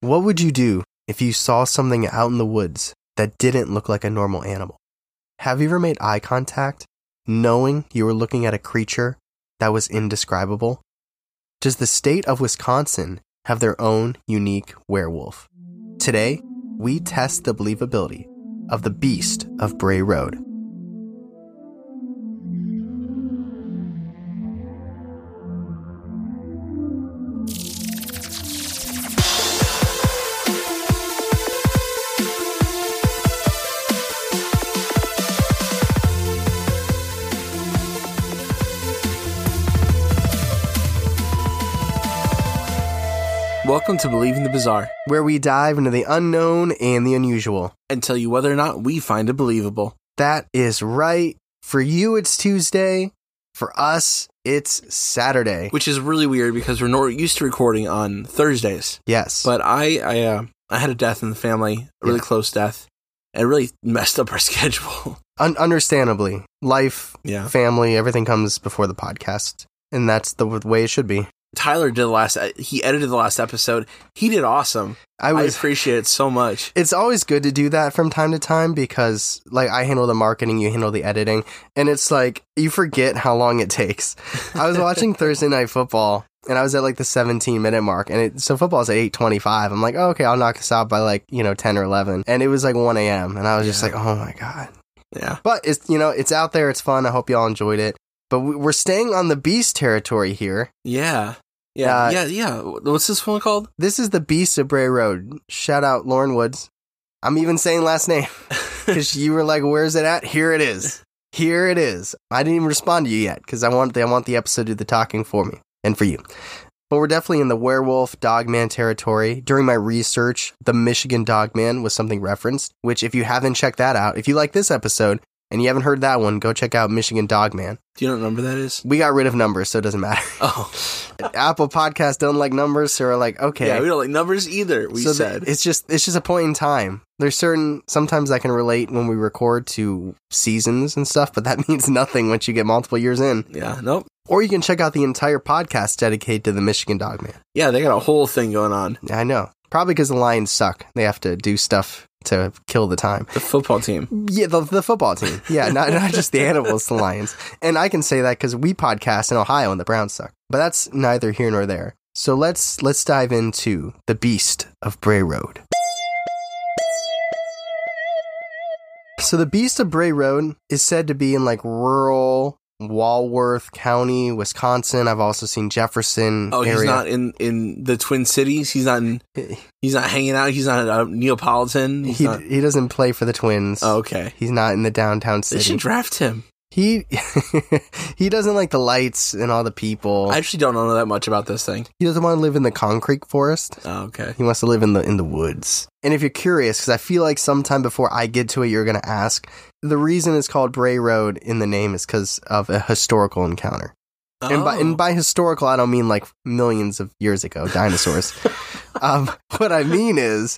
What would you do if you saw something out in the woods that didn't look like a normal animal? Have you ever made eye contact knowing you were looking at a creature that was indescribable? Does the state of Wisconsin have their own unique werewolf? Today, we test the believability of the Beast of Bray Road. Welcome to Believing the Bizarre, where we dive into the unknown and the unusual and tell you whether or not we find it believable. That is right. For you, it's Tuesday. For us, it's Saturday. Which is really weird because we're not used to recording on Thursdays. Yes. But I had a death in the family, a really close death, and it really messed up our schedule. Understandably. Life, family, everything comes before the podcast. And that's the way it should be. Tyler he edited the last episode. He did awesome. I appreciate it so much. It's always good to do that from time to time because, like, I handle the marketing, you handle the editing, and it's like, you forget how long it takes. I was watching Thursday Night Football, and I was at, like, the 17-minute mark, and so football's at 8:25. I'm like, oh, okay, I'll knock this out by, like, 10 or 11, and it was, like, 1 a.m., and I was just like, oh, my God. Yeah. But, it's out there, it's fun, I hope y'all enjoyed it. But we're staying on the Beast territory here. Yeah. What's this one called? This is the Beast of Bray Road. Shout out Lauren Woods. I'm even saying last name because you were like, "Where's it at?" Here it is. Here it is. I didn't even respond to you yet because I want the episode to do the talking for me and for you. But we're definitely in the werewolf dogman territory. During my research, the Michigan Dogman was something referenced. Which, if you haven't checked that out, if you like this episode and you haven't heard that one, go check out Michigan Dogman. Do you know what number that is? We got rid of numbers, so it doesn't matter. Oh. Apple Podcasts don't like numbers, so we're like, okay. Yeah, we don't like numbers either, said. It's just a point in time. There's sometimes I can relate when we record to seasons and stuff, but that means nothing once you get multiple years in. Yeah, nope. Or you can check out the entire podcast dedicated to the Michigan Dogman. Yeah, they got a whole thing going on. I know. Probably because the Lions suck. They have to do stuff to kill the time. The football team. Yeah, the football team. Yeah, not just the animals, the Lions. And I can say that because we podcast in Ohio and the Browns suck. But that's neither here nor there. So let's dive into the Beast of Bray Road. So the Beast of Bray Road is said to be in like rural Walworth County, Wisconsin. I've also seen Jefferson area. He's not in the Twin Cities. He's not hanging out. He's not a Neapolitan. He doesn't play for the Twins. Oh, okay. He's not in the downtown city. They should draft him. He doesn't like the lights and all the people. I actually don't know that much about this thing. He doesn't want to live in the concrete forest. Oh, okay. He wants to live in the woods. And if you're curious, because I feel like sometime before I get to it, you're going to ask, the reason it's called Bray Road in the name is because of a historical encounter. Oh. And by historical, I don't mean like millions of years ago, dinosaurs. What I mean is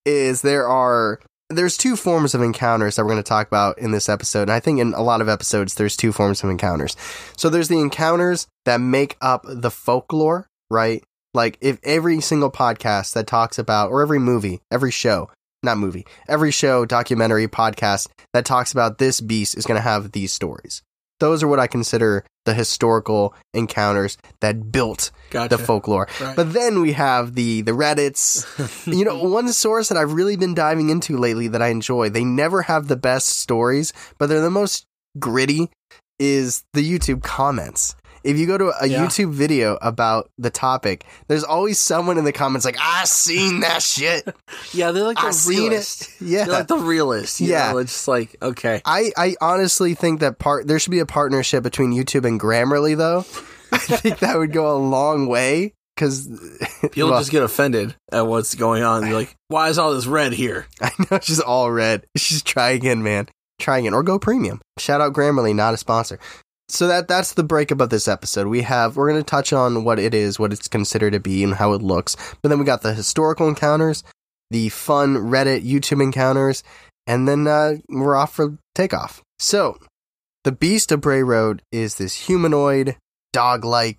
there's two forms of encounters that we're going to talk about in this episode. And I think in a lot of episodes, there's two forms of encounters. So there's the encounters that make up the folklore, right? Like if every single podcast that talks about, or every show, documentary, podcast that talks about this beast is going to have these stories. Those are what I consider the historical encounters that built the folklore. Right. But then we have the Reddits. One source that I've really been diving into lately that I enjoy, they never have the best stories, but they're the most gritty, is the YouTube comments. If you go to a YouTube video about the topic, there's always someone in the comments like, I seen that shit. Yeah, they're like the realist. Yeah. They're like the realist. Yeah. It's just like, okay. I honestly think that there should be a partnership between YouTube and Grammarly, though. I think that would go a long way. Because people just get offended at what's going on. They're like, why is all this red here? I know, it's just all red. Just try again, man. Try again. Or go premium. Shout out Grammarly, not a sponsor. So that's the breakup of this episode. We're going to touch on what it is, what it's considered to be, and how it looks. But then we got the historical encounters, the fun Reddit, YouTube encounters, and then we're off for takeoff. So, the Beast of Bray Road is this humanoid, dog-like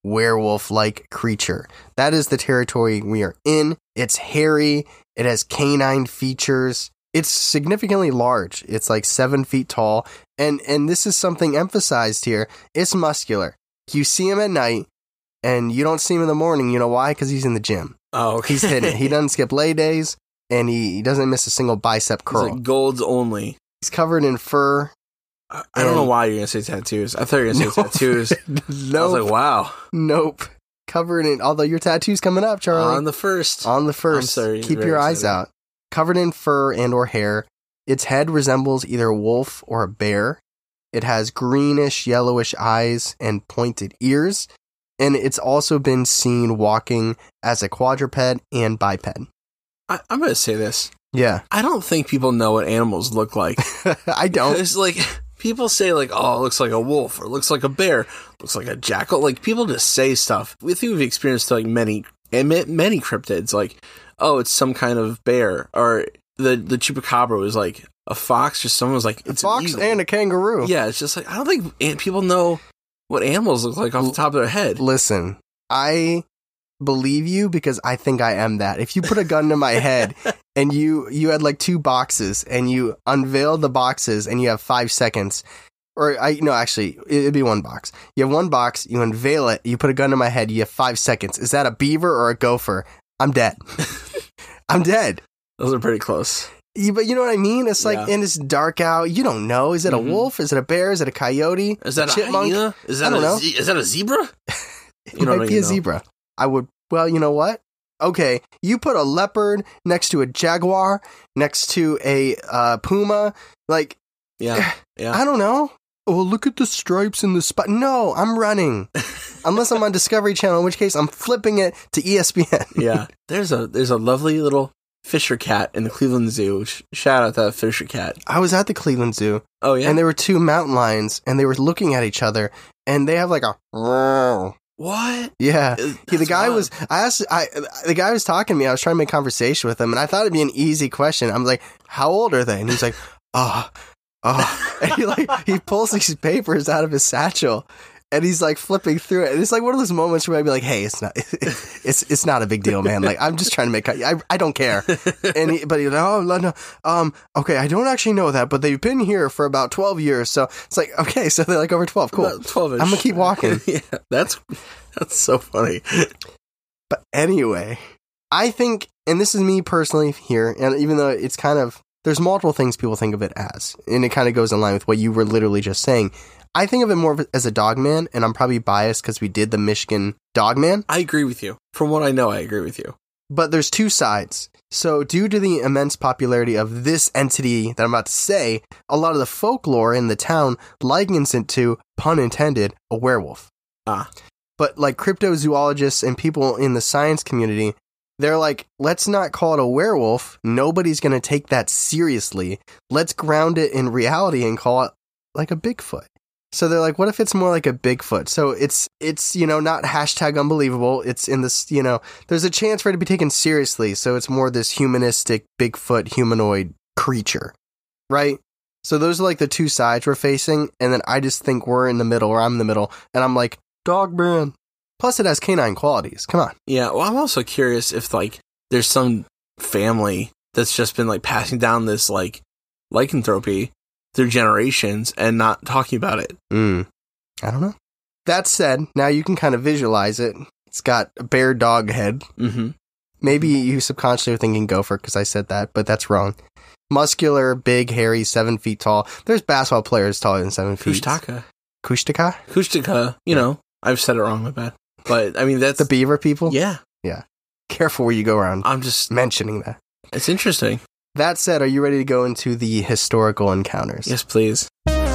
werewolf-like creature. That is the territory we are in. It's hairy. It has canine features. It's significantly large. It's like 7 feet tall. And this is something emphasized here. It's muscular. You see him at night, and you don't see him in the morning. You know why? Because he's in the gym. Oh, okay. He's hitting it. He doesn't skip lay days, and he doesn't miss a single bicep curl. He's like golds only. He's covered in fur. I don't know why you're going to say tattoos. I thought you were going to say tattoos. Nope. I was like, wow. Nope. Covered in, although your tattoo's coming up, Charlie. On the first. I'm sorry. Keep your eyes out. Covered in fur and or hair. Its head resembles either a wolf or a bear. It has greenish, yellowish eyes and pointed ears. And it's also been seen walking as a quadruped and biped. I'm going to say this. Yeah. I don't think people know what animals look like. I don't. It's like, people say like, oh, it looks like a wolf, or it looks like a bear, looks like a jackal. Like, people just say stuff. We think we've experienced like many cryptids, like, oh, it's some kind of bear, or the chupacabra was like a fox, or someone was like, it's a fox and a kangaroo. Yeah, it's just like, I don't think people know what animals look like off the top of their head. Listen, I believe you because I think I am that. If you put a gun to my head and you had like 2 boxes and you unveil the boxes and you have 5 seconds, actually, it'd be 1 box. You have 1 box, you unveil it, you put a gun to my head, you have 5 seconds. Is that a beaver or a gopher? I'm dead. I'm dead. Those are pretty close. Yeah, but you know what I mean? It's like, and it's dark out. You don't know. Is it a wolf? Is it a bear? Is it a coyote? Is that a chipmunk? Hyena? Is that a zebra? It might be a zebra. I would, well, you know what? Okay, you put a leopard next to a jaguar, next to a puma, like, yeah. I don't know. Oh, look at the stripes in the spot. No, I'm running. Unless I'm on Discovery Channel, in which case I'm flipping it to ESPN. Yeah, there's a lovely little Fisher cat in the Cleveland Zoo. Shout out that Fisher cat. I was at the Cleveland Zoo. Oh, yeah? And there were 2 mountain lions, and they were looking at each other, and they have like a... What? Yeah. The guy was talking to me. I was trying to make conversation with him, and I thought it'd be an easy question. I'm like, how old are they? And he's like, oh. And he pulls these papers out of his satchel, and he's like flipping through it. And it's like one of those moments where I'd be like, hey, it's not a big deal, man. Like, I'm just trying to make, I don't care. But he's like, oh, no, okay, I don't actually know that, but they've been here for about 12 years. So it's like, okay, so they're like over 12. Cool. 12-ish. I'm going to keep walking. Yeah, that's so funny. But anyway, I think, and this is me personally here, and even though it's kind of, there's multiple things people think of it as, and it kind of goes in line with what you were literally just saying. I think of it more as a dogman, and I'm probably biased because we did the Michigan Dogman. I agree with you. From what I know, I agree with you. But there's 2 sides. So due to the immense popularity of this entity that I'm about to say, a lot of the folklore in the town likens it to, pun intended, a werewolf. But like cryptozoologists and people in the science community, they're like, let's not call it a werewolf. Nobody's going to take that seriously. Let's ground it in reality and call it like a Bigfoot. So they're like, what if it's more like a Bigfoot? So it's not hashtag unbelievable. It's in this, there's a chance for it to be taken seriously. So it's more this humanistic Bigfoot humanoid creature, right? So those are like the 2 sides we're facing. And then I just think we're in the middle, or I'm in the middle. And I'm like, Dogman. Plus, it has canine qualities. Come on. Yeah, well, I'm also curious if, like, there's some family that's just been, like, passing down this, like, lycanthropy through generations and not talking about it. I don't know. That said, now you can kind of visualize it. It's got a bear dog head. Mm-hmm. Maybe you subconsciously are thinking gopher because I said that, but that's wrong. Muscular, big, hairy, 7 feet tall. There's basketball players taller than 7 feet. Kushtaka. You know, I've said it wrong, my bad. But, I mean, that's... The beaver people? Yeah. Yeah. Careful where you go around. I'm just... mentioning that. It's interesting. That said, are you ready to go into the historical encounters? Yes, please.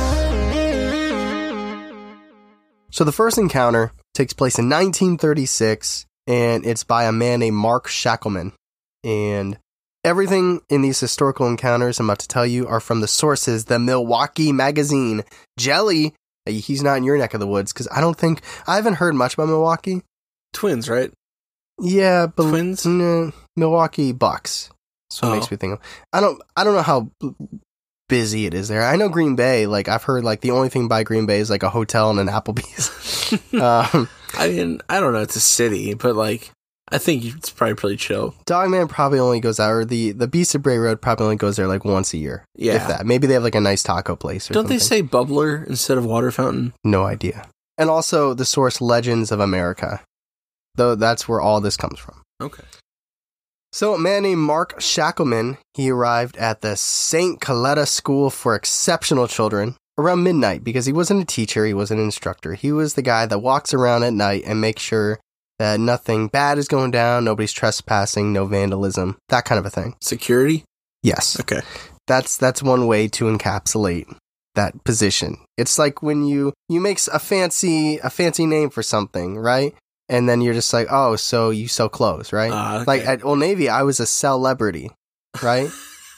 So the first encounter takes place in 1936, and it's by a man named Mark Shackleman. And everything in these historical encounters I'm about to tell you are from the sources, the Milwaukee Magazine. Jelly, he's not in your neck of the woods, because I haven't heard much about Milwaukee. Twins, right? Yeah, but Twins? Milwaukee Bucks. That's what makes me think of. I don't know how busy it is there. I know Green Bay, like I've heard like the only thing by Green Bay is like a hotel and an Applebee's. I mean, I don't know, it's a city, but like I think it's probably pretty chill. Dogman probably only goes out, or the Beast of Bray Road probably only goes there like once a year. Yeah. If that. Maybe they have like a nice taco place or Don't something. they say bubbler instead of water fountain? No idea. And also the source Legends of America. Though that's where all this comes from. Okay. So a man named Mark Shackleman, he arrived at the St. Coletta School for Exceptional Children around midnight because he wasn't a teacher, he wasn't an instructor. He was the guy that walks around at night and makes sure that nothing bad is going down, nobody's trespassing, no vandalism, that kind of a thing. Security? Yes. Okay. That's one way to encapsulate that position. It's like when you make a fancy name for something, right? And then you're just like, oh, so you sell clothes, right? Okay. Like at Old Navy, I was a celebrity, right?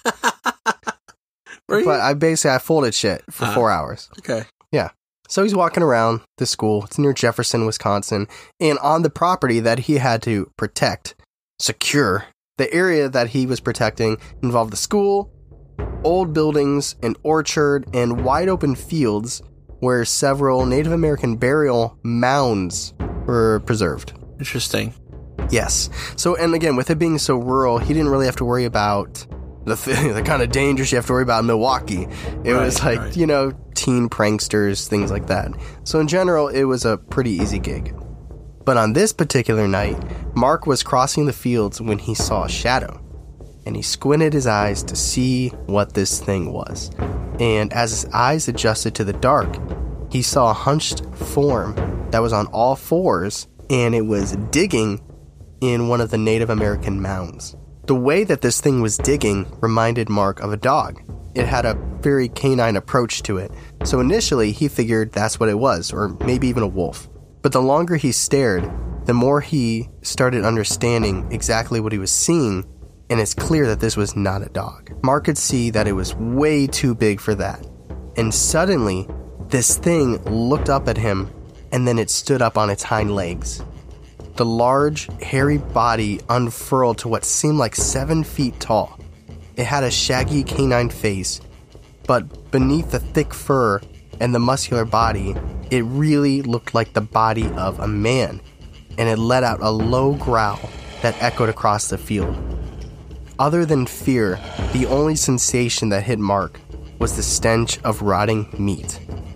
But I folded shit for 4 hours. Okay. Yeah. So he's walking around the school. It's near Jefferson, Wisconsin. And on the property that he had to protect, secure, the area that he was protecting involved the school, old buildings, an orchard, and wide open fields where several Native American burial mounds were preserved. Interesting. Yes. So, and again, with it being so rural, he didn't really have to worry about the kind of dangers you have to worry about in Milwaukee. It was like, you know, teen pranksters, things like that. So in general, it was a pretty easy gig. But on this particular night, Mark was crossing the fields when he saw a shadow. And he squinted his eyes to see what this thing was. And as his eyes adjusted to the dark, he saw a hunched form that was on all fours, and it was digging in one of the Native American mounds. The way that this thing was digging reminded Mark of a dog. It had a very canine approach to it, so initially he figured that's what it was, or maybe even a wolf. But the longer he stared, the more he started understanding exactly what he was seeing, and it's clear that this was not a dog. Mark could see that it was way too big for that. And suddenly, this thing looked up at him, and then it stood up on its hind legs. The large, hairy body unfurled to what seemed like 7 feet tall. It had a shaggy canine face, but beneath the thick fur and the muscular body, it really looked like the body of a man, and it let out a low growl that echoed across the field. Other than fear, the only sensation that hit Mark was the stench of rotting meat.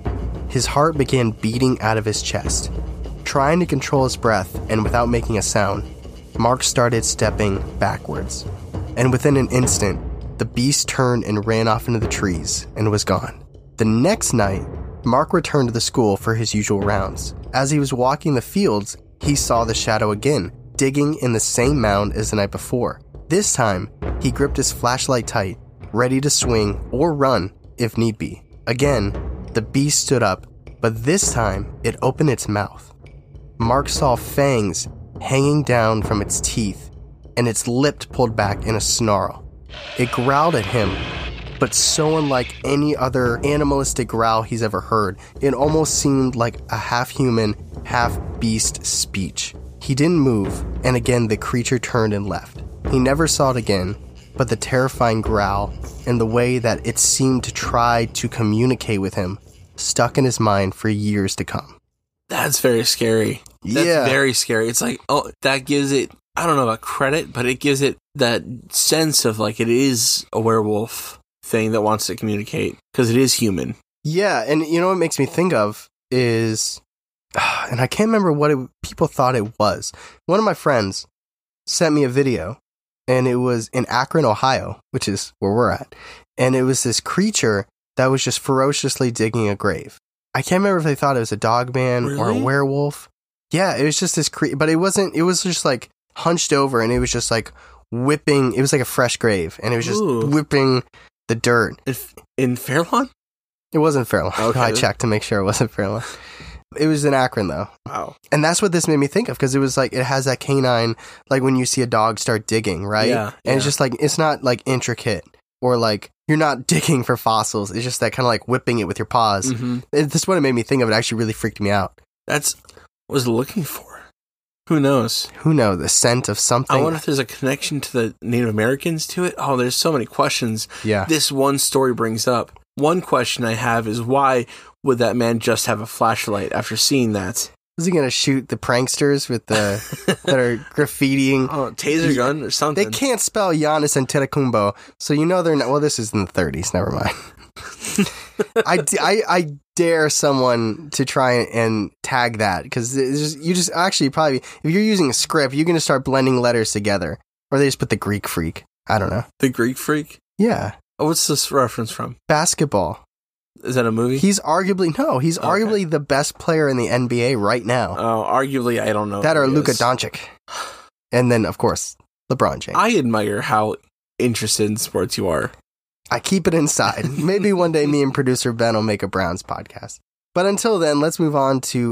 His heart began beating out of his chest. Trying to control his breath and without making a sound, Mark started stepping backwards. And within an instant, the beast turned and ran off into the trees and was gone. The next night, Mark returned to the school for his usual rounds. As he was walking the fields, he saw the shadow again, digging in the same mound as the night before. This time, he gripped his flashlight tight, ready to swing or run if need be. Again, the beast stood up, but this time it opened its mouth. Mark saw fangs hanging down from its teeth, and its lip pulled back in a snarl. It growled at him, but so unlike any other animalistic growl he's ever heard, it almost seemed like a half-human, half-beast speech. He didn't move, and again the creature turned and left. He never saw it again, but the terrifying growl and the way that it seemed to try to communicate with him stuck in his mind for years to come. That's very scary. That's very scary. It's like, oh, that gives it, I don't know about credit, but it gives it that sense of like it is a werewolf thing that wants to communicate because it is human. Yeah, and you know what it makes me think of is, and I can't remember what people thought it was. One of my friends sent me a video, and it was in Akron, Ohio, which is where we're at, and it was this creature that was just ferociously digging a grave. I can't remember if they thought it was a dog man or a werewolf. Yeah, it was just this but it wasn't, it was just like hunched over, and it was just like whipping, it was like a fresh grave, and it was just whipping the dirt. In Fairlawn? It wasn't Fairlawn. Okay. I checked to make sure it wasn't Fairlawn. It was in Akron, though. Wow. And that's what this made me think of, because it was like, it has that canine, like when you see a dog start digging, right? Yeah. And it's just like, it's not like intricate, or like, you're not digging for fossils. It's just that kind of like whipping it with your paws. Mm-hmm. That's what it made me think of. It actually really freaked me out. That's what I was looking for. Who knows? Who knows? The scent of something. I wonder if there's a connection to the Native Americans to it. Oh, there's so many questions this one story brings up. One question I have is, why would that man just have a flashlight after seeing that? Is he going to shoot the pranksters with the that are graffitiing? Oh, taser gun or something. They can't spell Giannis Antetokounmpo, so you know they're not. Well, this is in the 30s. Never mind. I dare someone to try and tag that, because you just actually probably, if you're using a script, you're going to start blending letters together, or they just put the Greek Freak. I don't know. The Greek Freak? Yeah. Oh, what's this reference from? Basketball. Is that a movie? He's arguably the best player in the NBA right now. Oh, arguably, I don't know. That or Luka Doncic. And then, of course, LeBron James. I admire how interested in sports you are. I keep it inside. Maybe one day me and producer Ben will make a Browns podcast. But until then, let's move on to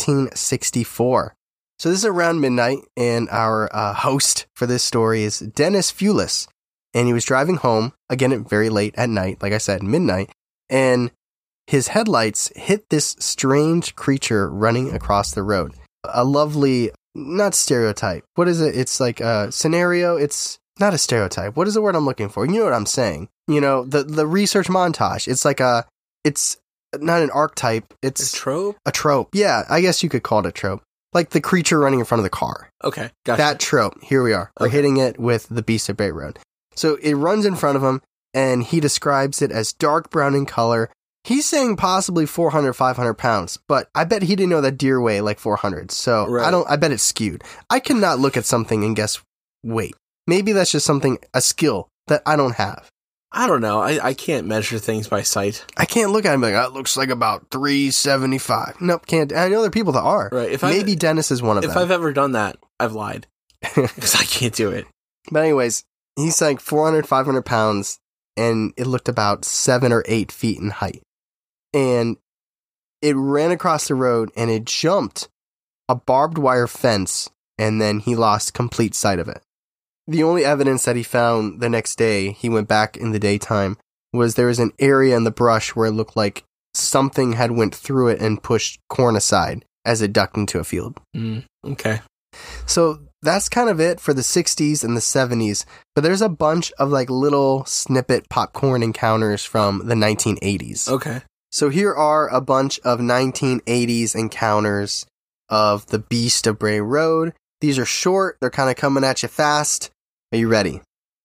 1964. So this is around midnight, and our host for this story is Dennis Fulis. And he was driving home, again, very late at night, like I said, midnight, and his headlights hit this strange creature running across the road. A lovely, not stereotype. What is it? It's like a scenario. It's not a stereotype. What is the word I'm looking for? You know what I'm saying. You know, the research montage. It's like it's not an archetype. It's a trope? A trope. Yeah, I guess you could call it a trope. Like the creature running in front of the car. Okay, gotcha. That trope. Here we are. We're hitting it with the Beast of Bray Road. So it runs in front of him, and he describes it as dark brown in color. He's saying possibly 400, 500 pounds, but I bet he didn't know that deer weigh like 400. So right. I bet it's skewed. I cannot look at something and guess weight. Maybe that's just a skill that I don't have. I don't know. I can't measure things by sight. I can't look at him like, that looks like about 375. Nope, can't. I know there are people that are. Right. Maybe Dennis is one of them. If I've ever done that, I've lied. Because I can't do it. But anyways, he's like 400, 500 pounds, and it looked about 7 or 8 feet in height. And it ran across the road, and it jumped a barbed wire fence, and then he lost complete sight of it. The only evidence that he found the next day, he went back in the daytime, was there was an area in the brush where it looked like something had went through it and pushed corn aside as it ducked into a field. Okay. So that's kind of it for the 60s and the 70s, but there's a bunch of like little snippet popcorn encounters from the 1980s. Okay. So here are a bunch of 1980s encounters of the Beast of Bray Road. These are short. They're kind of coming at you fast. Are you ready?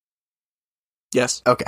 Yes. Okay.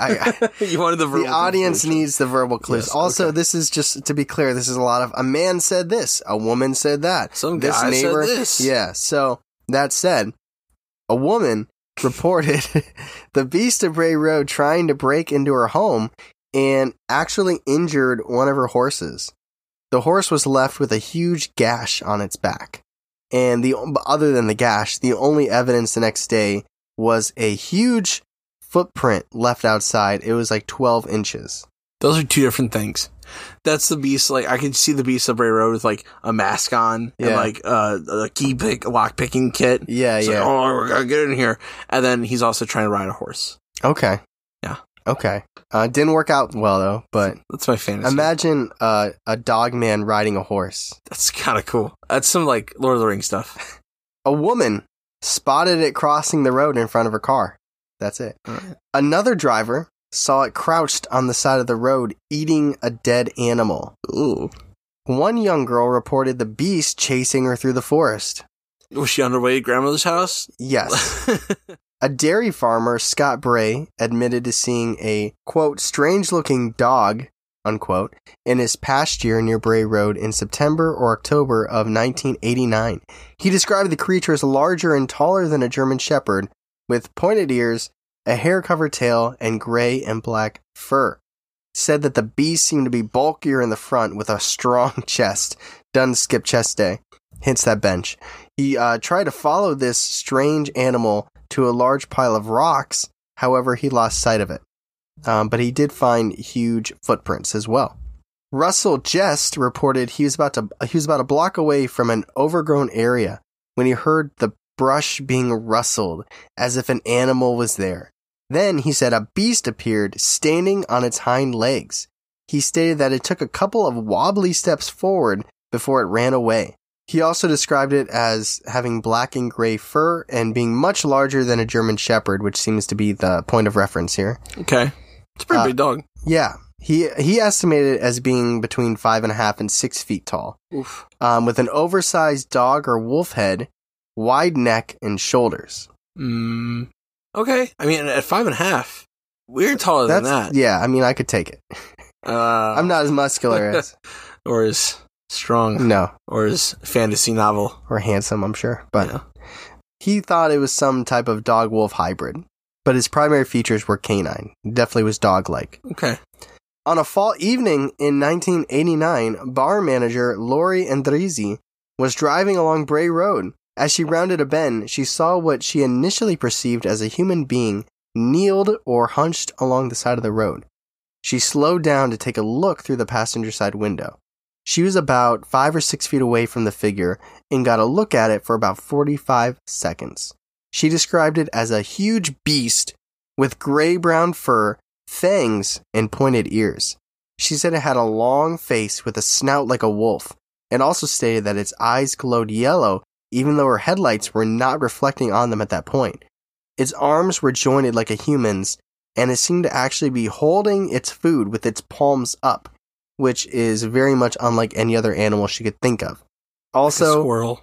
You wanted the verbal The audience conclusion. needs the verbal clues. Yes, also, okay. This is just to be clear. This is a lot of a man said this, a woman said that. Some guy said this. Yeah. So that said, a woman reported the Beast of Bray Road trying to break into her home and actually injured one of her horses. The horse was left with a huge gash on its back. And other than the gash, the only evidence the next day was a huge footprint left outside. It was like 12 inches. Those are two different things. That's the Beast. Like I could see the Beast of Bray Road with like a mask on and like a lock picking kit. Yeah, it's yeah. Like, oh, we gotta get in here. And then he's also trying to ride a horse. Okay. Yeah. Okay. Didn't work out well though. But that's my fantasy. Imagine a dog man riding a horse. That's kind of cool. That's some like Lord of the Rings stuff. A woman spotted it crossing the road in front of her car. That's it. Right. Another driver saw it crouched on the side of the road eating a dead animal. Ooh. One young girl reported the beast chasing her through the forest. Was she on her way to grandmother's house? Yes. A dairy farmer, Scott Bray, admitted to seeing a, quote, strange-looking dog, unquote, in his pasture near Bray Road in September or October of 1989. He described the creature as larger and taller than a German Shepherd, with pointed ears, a hair-covered tail, and gray and black fur. Said that the beast seemed to be bulkier in the front with a strong chest. Done skip chest day. Hits that bench. He tried to follow this strange animal to a large pile of rocks. However, he lost sight of it. But he did find huge footprints as well. Russell Jest reported he was about a block away from an overgrown area when he heard the brush being rustled as if an animal was there. Then, he said, a beast appeared standing on its hind legs. He stated that it took a couple of wobbly steps forward before it ran away. He also described it as having black and gray fur and being much larger than a German Shepherd, which seems to be the point of reference here. Okay. It's a pretty big dog. Yeah. He estimated it as being between 5.5 and 6 feet tall. Oof. With an oversized dog or wolf head, wide neck, and shoulders. Okay. I mean, at 5.5, we're taller than that. Yeah, I mean, I could take it. I'm not as muscular as... Or as strong. No. Or as fantasy novel. Or handsome, I'm sure. But he thought it was some type of dog-wolf hybrid. But his primary features were canine. He definitely was dog-like. Okay. On a fall evening in 1989, bar manager Lori Andrizzi was driving along Bray Road. As she rounded a bend, she saw what she initially perceived as a human being kneeled or hunched along the side of the road. She slowed down to take a look through the passenger side window. She was about 5 or 6 feet away from the figure and got a look at it for about 45 seconds. She described it as a huge beast with gray-brown fur, fangs, and pointed ears. She said it had a long face with a snout like a wolf, and also stated that its eyes glowed yellow even though her headlights were not reflecting on them at that point. Its arms were jointed like a human's, and it seemed to actually be holding its food with its palms up, which is very much unlike any other animal she could think of. Also, like a squirrel.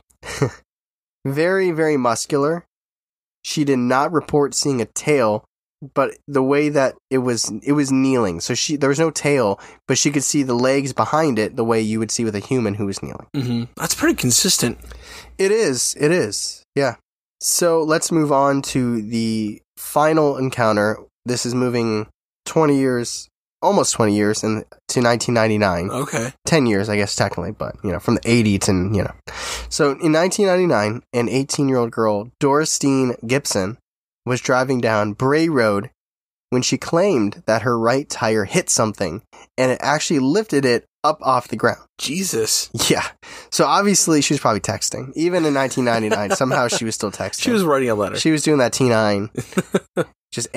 Very, very muscular. She did not report seeing a tail, but the way that it was kneeling. So there was no tail, but she could see the legs behind it the way you would see with a human who was kneeling. Mm-hmm. That's pretty consistent. It is. Yeah. So let's move on to the final encounter. This is moving 20 years, almost 20 years to 1999. Okay. 10 years, I guess, technically, but, from the 80s to, So in 1999, an 18-year-old girl, Doristine Gibson, was driving down Bray Road when she claimed that her right tire hit something, and it actually lifted it up off the ground. Jesus. Yeah. So obviously she was probably texting. Even in 1999, somehow she was still texting. She was writing a letter. She was doing that T9. Just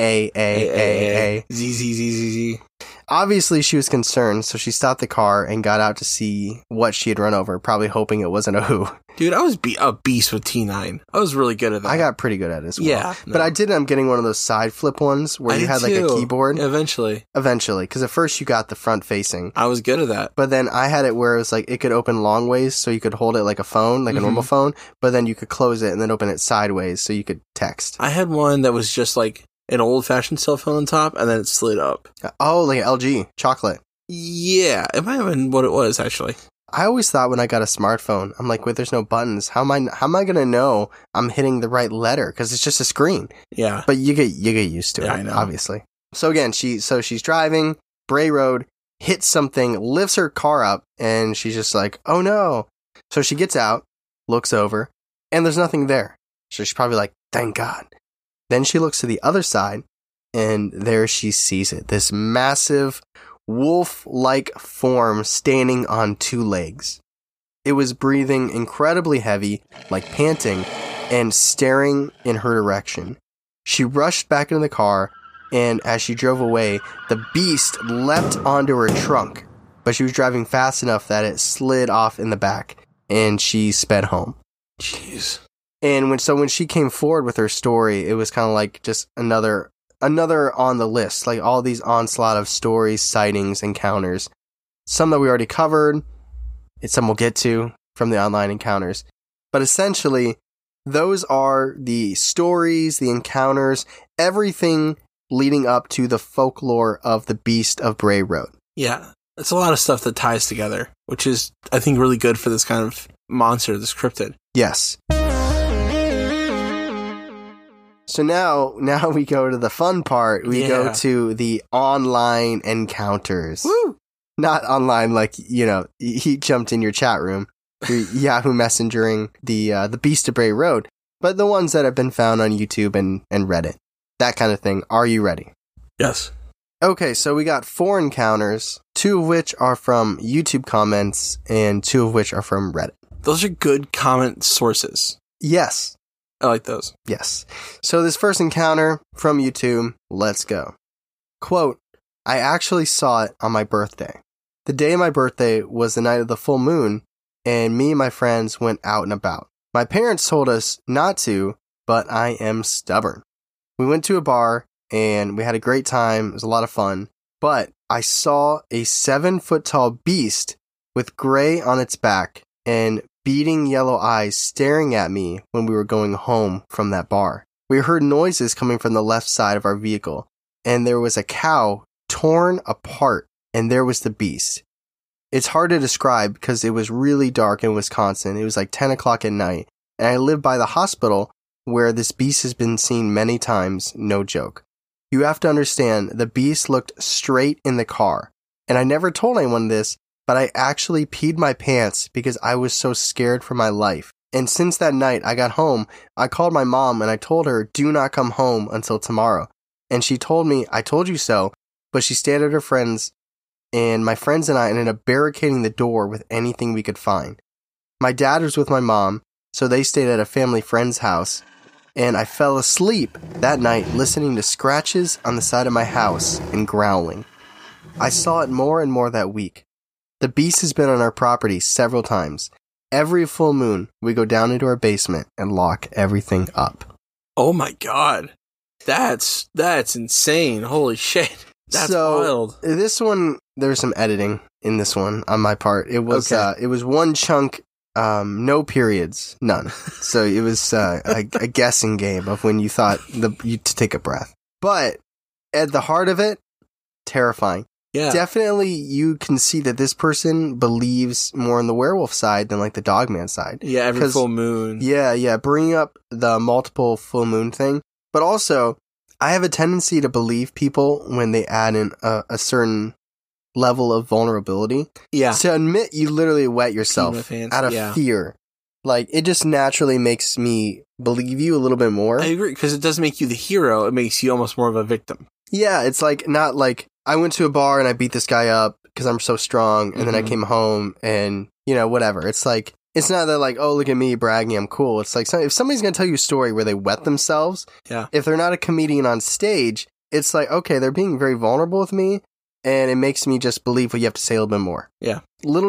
A. Z. Obviously, she was concerned, so she stopped the car and got out to see what she had run over, probably hoping it wasn't a who. Dude, I was a beast with T9. I was really good at that. I got pretty good at it as well. Yeah. No. But I did end up getting one of those side flip ones where you had like a keyboard. Eventually, because at first you got the front facing. I was good at that. But then I had it where it was like it could open long ways, so you could hold it like a phone, like a normal phone, but then you could close it and then open it sideways so you could text. I had one that was just like an old-fashioned cell phone on top, and then it slid up. Oh, like LG. Chocolate. Yeah, it might have been what it was, actually. I always thought when I got a smartphone, I'm like, wait, there's no buttons. How am I going to know I'm hitting the right letter? Because it's just a screen. Yeah. But you get used to it, I know. Obviously. So again, she's driving, Bray Road, hits something, lifts her car up, and she's just like, oh no. So she gets out, looks over, and there's nothing there. So she's probably like, thank God. Then she looks to the other side, and there she sees it. This massive, wolf-like form standing on 2 legs. It was breathing incredibly heavy, like panting, and staring in her direction. She rushed back into the car, and as she drove away, the beast leapt onto her trunk, but she was driving fast enough that it slid off in the back, and she sped home. Jeez. And when she came forward with her story, it was kind of like just another on the list, like all these onslaught of stories, sightings, encounters. Some that we already covered, some we'll get to from the online encounters. But essentially, those are the stories, the encounters, everything leading up to the folklore of the Beast of Bray Road. Yeah. It's a lot of stuff that ties together, which is, I think, really good for this kind of monster, this cryptid. Yes. So now we go to the fun part. We go to the online encounters. Woo! Not online like, he jumped in your chat room, your Yahoo messengering the Beast of Bray Road, but the ones that have been found on YouTube and Reddit. That kind of thing. Are you ready? Yes. Okay, so we got 4 encounters, 2 of which are from YouTube comments and 2 of which are from Reddit. Those are good comment sources. Yes. I like those. Yes. So this first encounter from YouTube, let's go. Quote, I actually saw it on my birthday. The day of my birthday was the night of the full moon, and me and my friends went out and about. My parents told us not to, but I am stubborn. We went to a bar, and we had a great time. It was a lot of fun. But I saw a 7-foot-tall beast with gray on its back and beating yellow eyes staring at me when we were going home from that bar. We heard noises coming from the left side of our vehicle, and there was a cow torn apart, and there was the beast. It's hard to describe because it was really dark in Wisconsin. It was like 10 o'clock at night, and I live by the hospital where this beast has been seen many times, no joke. You have to understand, the beast looked straight in the car, and I never told anyone this, but I actually peed my pants because I was so scared for my life. And since that night I got home, I called my mom and I told her, do not come home until tomorrow. And she told me, I told you so, but she stayed at her friends, and my friends and I ended up barricading the door with anything we could find. My dad was with my mom, so they stayed at a family friend's house, and I fell asleep that night listening to scratches on the side of my house and growling. I saw it more and more that week. The beast has been on our property several times. Every full moon, we go down into our basement and lock everything up. Oh my god. That's insane. Holy shit. That's wild. This one, there was some editing in this one on my part. It was it was one chunk, no periods, none. So it was a guessing game of when you thought you to take a breath. But at the heart of it, terrifying. Yeah. Definitely you can see that this person believes more on the werewolf side than like the dogman side. Yeah, every full moon. Yeah, bringing up the multiple full moon thing. But also, I have a tendency to believe people when they add in a certain level of vulnerability. Yeah. To admit you literally wet yourself out of fear. Like, it just naturally makes me believe you a little bit more. I agree, because it doesn't make you the hero. It makes you almost more of a victim. Yeah, it's like, not like, I went to a bar and I beat this guy up because I'm so strong, and then I came home and, whatever. It's like, it's not that like, oh, look at me bragging, I'm cool. It's like, if somebody's going to tell you a story where they wet themselves, if they're not a comedian on stage, it's like, okay, they're being very vulnerable with me, and it makes me just believe what you have to say a little bit more. Yeah.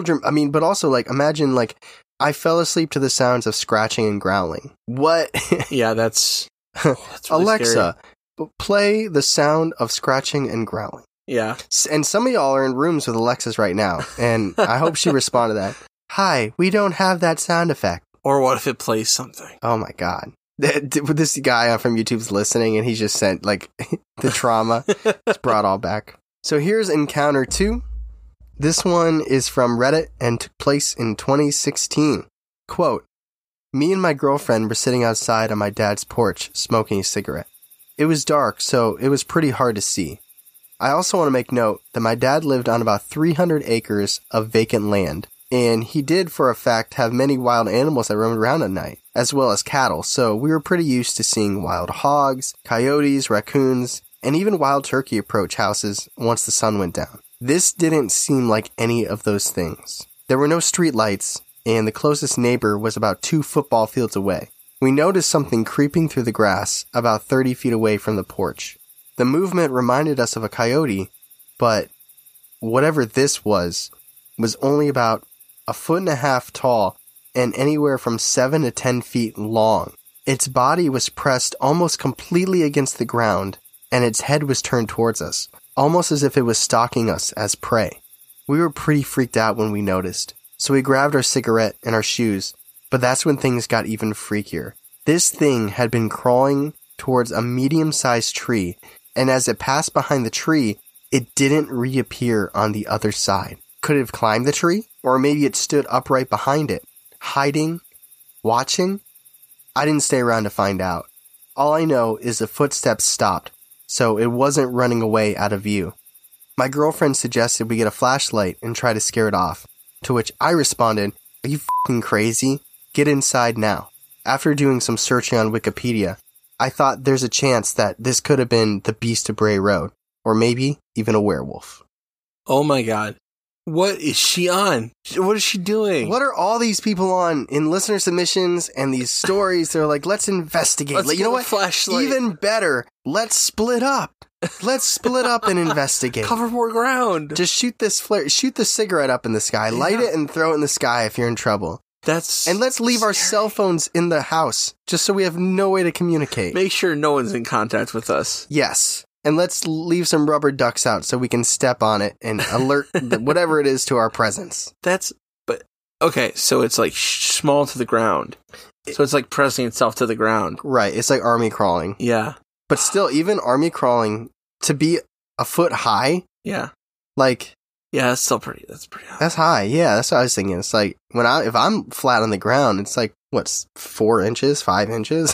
But also, like, imagine, like, I fell asleep to the sounds of scratching and growling. What? Yeah, that's really Alexa, play the sound of scratching and growling. Yeah. And some of y'all are in rooms with Alexas right now, and I hope she responded to that. Hi, we don't have that sound effect. Or what if it plays something? Oh my god. This guy from YouTube's listening, and he just sent, like, the trauma. It's brought all back. So here's Encounter 2. This one is from Reddit and took place in 2016. Quote, me and my girlfriend were sitting outside on my dad's porch smoking a cigarette. It was dark, so it was pretty hard to see. I also want to make note that my dad lived on about 300 acres of vacant land, and he did, for a fact, have many wild animals that roamed around at night, as well as cattle, so we were pretty used to seeing wild hogs, coyotes, raccoons, and even wild turkey approach houses once the sun went down. This didn't seem like any of those things. There were no street lights, and the closest neighbor was about 2 football fields away. We noticed something creeping through the grass about 30 feet away from the porch. The movement reminded us of a coyote, but whatever this was only about 1.5 feet tall and anywhere from 7 to 10 feet long. Its body was pressed almost completely against the ground, and its head was turned towards us, almost as if it was stalking us as prey. We were pretty freaked out when we noticed, so we grabbed our cigarette and our shoes, but that's when things got even freakier. This thing had been crawling towards a medium-sized tree, and as it passed behind the tree, it didn't reappear on the other side. Could it have climbed the tree? Or maybe it stood upright behind it, hiding, watching? I didn't stay around to find out. All I know is the footsteps stopped, so it wasn't running away out of view. My girlfriend suggested we get a flashlight and try to scare it off, to which I responded, are you f***ing crazy? Get inside now. After doing some searching on Wikipedia, I thought there's a chance that this could have been the Beast of Bray Road, or maybe even a werewolf. Oh my god. What is she on? What is she doing? What are all these people on in listener submissions and these stories? They're like, let's investigate. Let's you know what? Flashlight. Even better, let's split up. Let's split up and investigate. Cover more ground. Just shoot the cigarette up in the sky, light it and throw it in the sky if you're in trouble. And let's leave our cell phones in the house, just so we have no way to communicate. Make sure no one's in contact with us. Yes. And let's leave some rubber ducks out so we can step on it and alert whatever it is to our presence. Okay, so it's like small to the ground. So it's like pressing itself to the ground. Right, it's like army crawling. Yeah. But still, even army crawling, to be a foot high? Yeah. Like... Yeah, that's pretty high. That's high, yeah, that's what I was thinking. It's like, if I'm flat on the ground, it's like, 4 inches, 5 inches?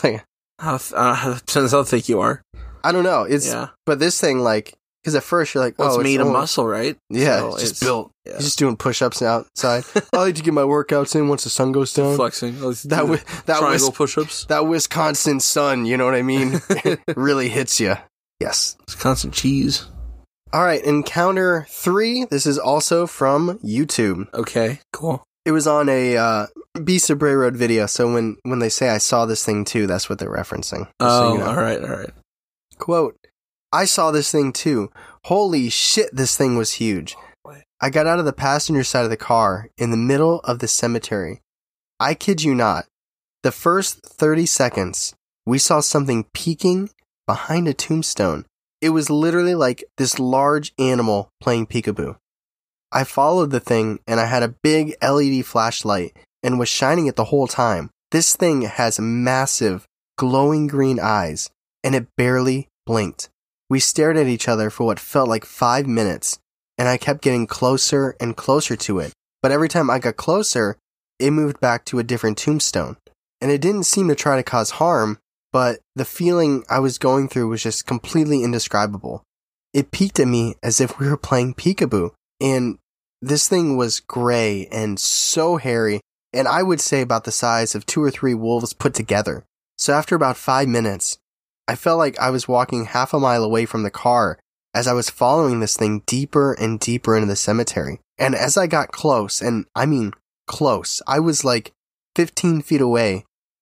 Depends how thick you are. I don't know. But this thing, like... Because at first you're like, it's made of muscle, right? Yeah, so it's just built. Yeah. He's just doing push-ups outside. I like to get my workouts in once the sun goes down. Flexing. Triangle push-ups. That Wisconsin sun, you know what I mean? It really hits you. Yes. Wisconsin cheese. All right, encounter 3. This is also from YouTube. Okay, cool. It was on a Beast of Bray Road video, so when they say I saw this thing too, that's what they're referencing. Oh, so you know. All right. Quote, I saw this thing too. Holy shit, this thing was huge. I got out of the passenger side of the car in the middle of the cemetery. I kid you not. The first 30 seconds, we saw something peeking behind a tombstone. It was literally like this large animal playing peekaboo. I followed the thing and I had a big LED flashlight and was shining it the whole time. This thing has massive, glowing green eyes and it barely blinked. We stared at each other for what felt like 5 minutes, and I kept getting closer and closer to it. But every time I got closer, it moved back to a different tombstone. And it didn't seem to try to cause harm, but the feeling I was going through was just completely indescribable. It peeked at me as if we were playing peekaboo, and this thing was gray and so hairy, and I would say about the size of 2 or 3 wolves put together. So after about 5 minutes, I felt like I was walking half a mile away from the car as I was following this thing deeper and deeper into the cemetery. And as I got close, and I mean close, I was like 15 feet away,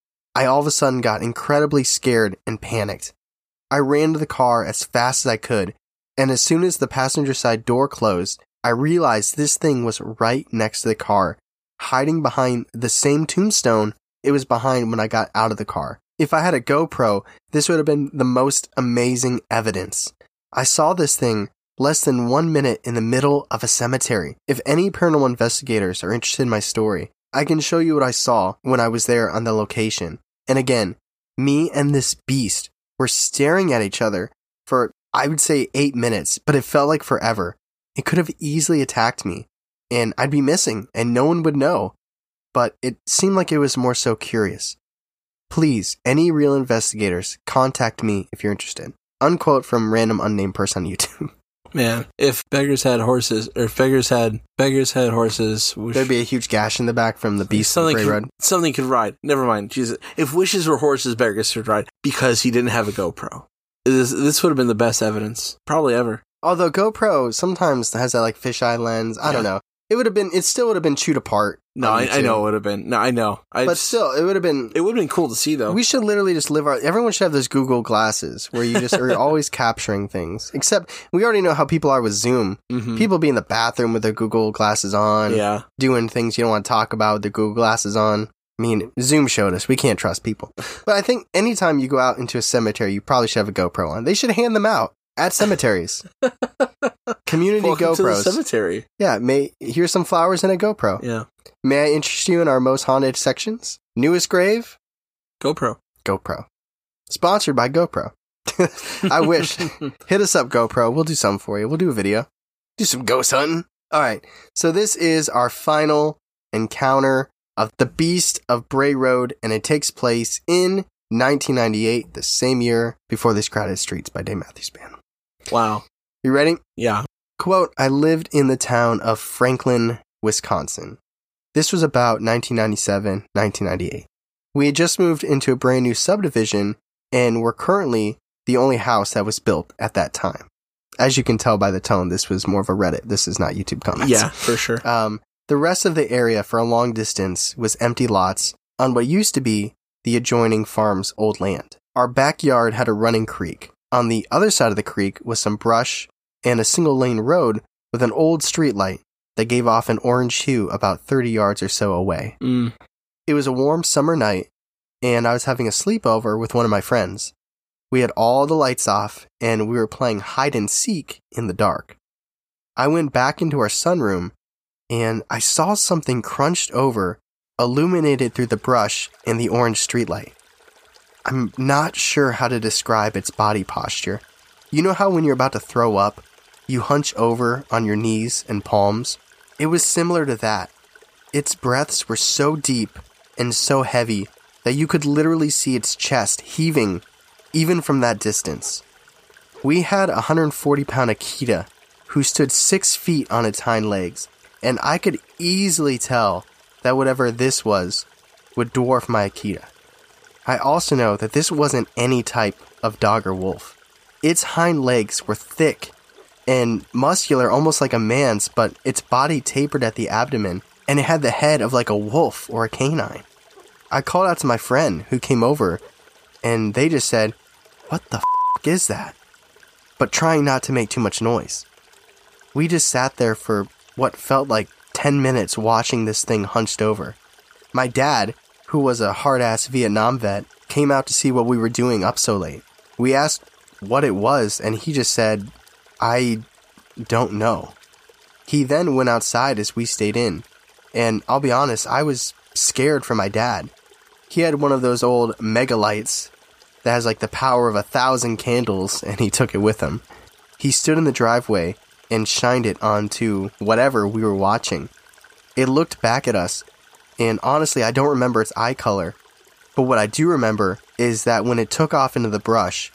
I all of a sudden got incredibly scared and panicked. I ran to the car as fast as I could, and as soon as the passenger side door closed, I realized this thing was right next to the car, hiding behind the same tombstone it was behind when I got out of the car. If I had a GoPro, this would have been the most amazing evidence. I saw this thing less than 1 minute in the middle of a cemetery. If any paranormal investigators are interested in my story, I can show you what I saw when I was there on the location. And again, me and this beast were staring at each other for, I would say, 8 minutes, but it felt like forever. It could have easily attacked me, and I'd be missing, and no one would know. But it seemed like it was more so curious. Please, any real investigators, contact me if you're interested. Unquote from random unnamed person on YouTube. Man, if beggars had horses, or if beggars had horses... There'd be a huge gash in the back from the Beast of Bray Road. Something could ride. Never mind. Jesus. If wishes were horses, beggars could ride because he didn't have a GoPro. This would have been the best evidence. Probably ever. Although GoPro sometimes has that like fisheye lens. I don't know. It still would have been chewed apart. No, I know it would have been. No, I know. But still, it would have been... It would have been cool to see, though. We should literally just everyone should have those Google glasses where you just are always capturing things. Except, we already know how people are with Zoom. Mm-hmm. People be in the bathroom with their Google glasses on. Yeah. Doing things you don't want to talk about with their Google glasses on. I mean, Zoom showed us. We can't trust people. But I think anytime you go out into a cemetery, you probably should have a GoPro on. They should hand them out at cemeteries. Community Welcome GoPros. To the cemetery. Yeah, here's some flowers and a GoPro. Yeah. May I interest you in our most haunted sections? Newest grave? GoPro. Sponsored by GoPro. I wish. Hit us up, GoPro. We'll do something for you. We'll do a video. Do some ghost hunting. All right. So this is our final encounter of the Beast of Bray Road, and it takes place in 1998, the same year before These Crowded Streets by Dave Matthews Band. Wow. You ready? Yeah. Quote, I lived in the town of Franklin, Wisconsin. This was about 1997, 1998. We had just moved into a brand new subdivision and were currently the only house that was built at that time. As you can tell by the tone, this was more of a Reddit. This is not YouTube comments. Yeah, for sure. The rest of the area for a long distance was empty lots on what used to be the adjoining farm's old land. Our backyard had a running creek, On the other side of the creek was some brush and a single-lane road with an old streetlight that gave off an orange hue about 30 yards or so away. It was a warm summer night, and I was having a sleepover with one of my friends. We had all the lights off, and we were playing hide-and-seek in the dark. I went back into our sunroom, and I saw something crunched over, illuminated through the brush and the orange streetlight. I'm not sure how to describe its body posture. You know how when you're about to throw up, you hunch over on your knees and palms? It was similar to that. Its breaths were so deep and so heavy that you could literally see its chest heaving even from that distance. We had a 140-pound Akita who stood 6 feet on its hind legs, and I could easily tell that whatever this was would dwarf my Akita. I also know that this wasn't any type of dog or wolf. Its hind legs were thick and muscular, almost like a man's, but its body tapered at the abdomen, and it had the head of like a wolf or a canine. I called out to my friend who came over, and they just said, "What the f*** is that?" But trying not to make too much noise. We just sat there for what felt like 10 minutes watching this thing hunched over. My dad, who was a hard-ass Vietnam vet, came out to see what we were doing up so late. We asked what it was, and he just said, "I don't know." He then went outside as we stayed in, and I'll be honest, I was scared for my dad. He had one of those old mega lights that has like the power of 1,000 candles, and he took it with him. He stood in the driveway and shined it onto whatever we were watching. It looked back at us, and honestly, I don't remember its eye color, but what I do remember is that when it took off into the brush,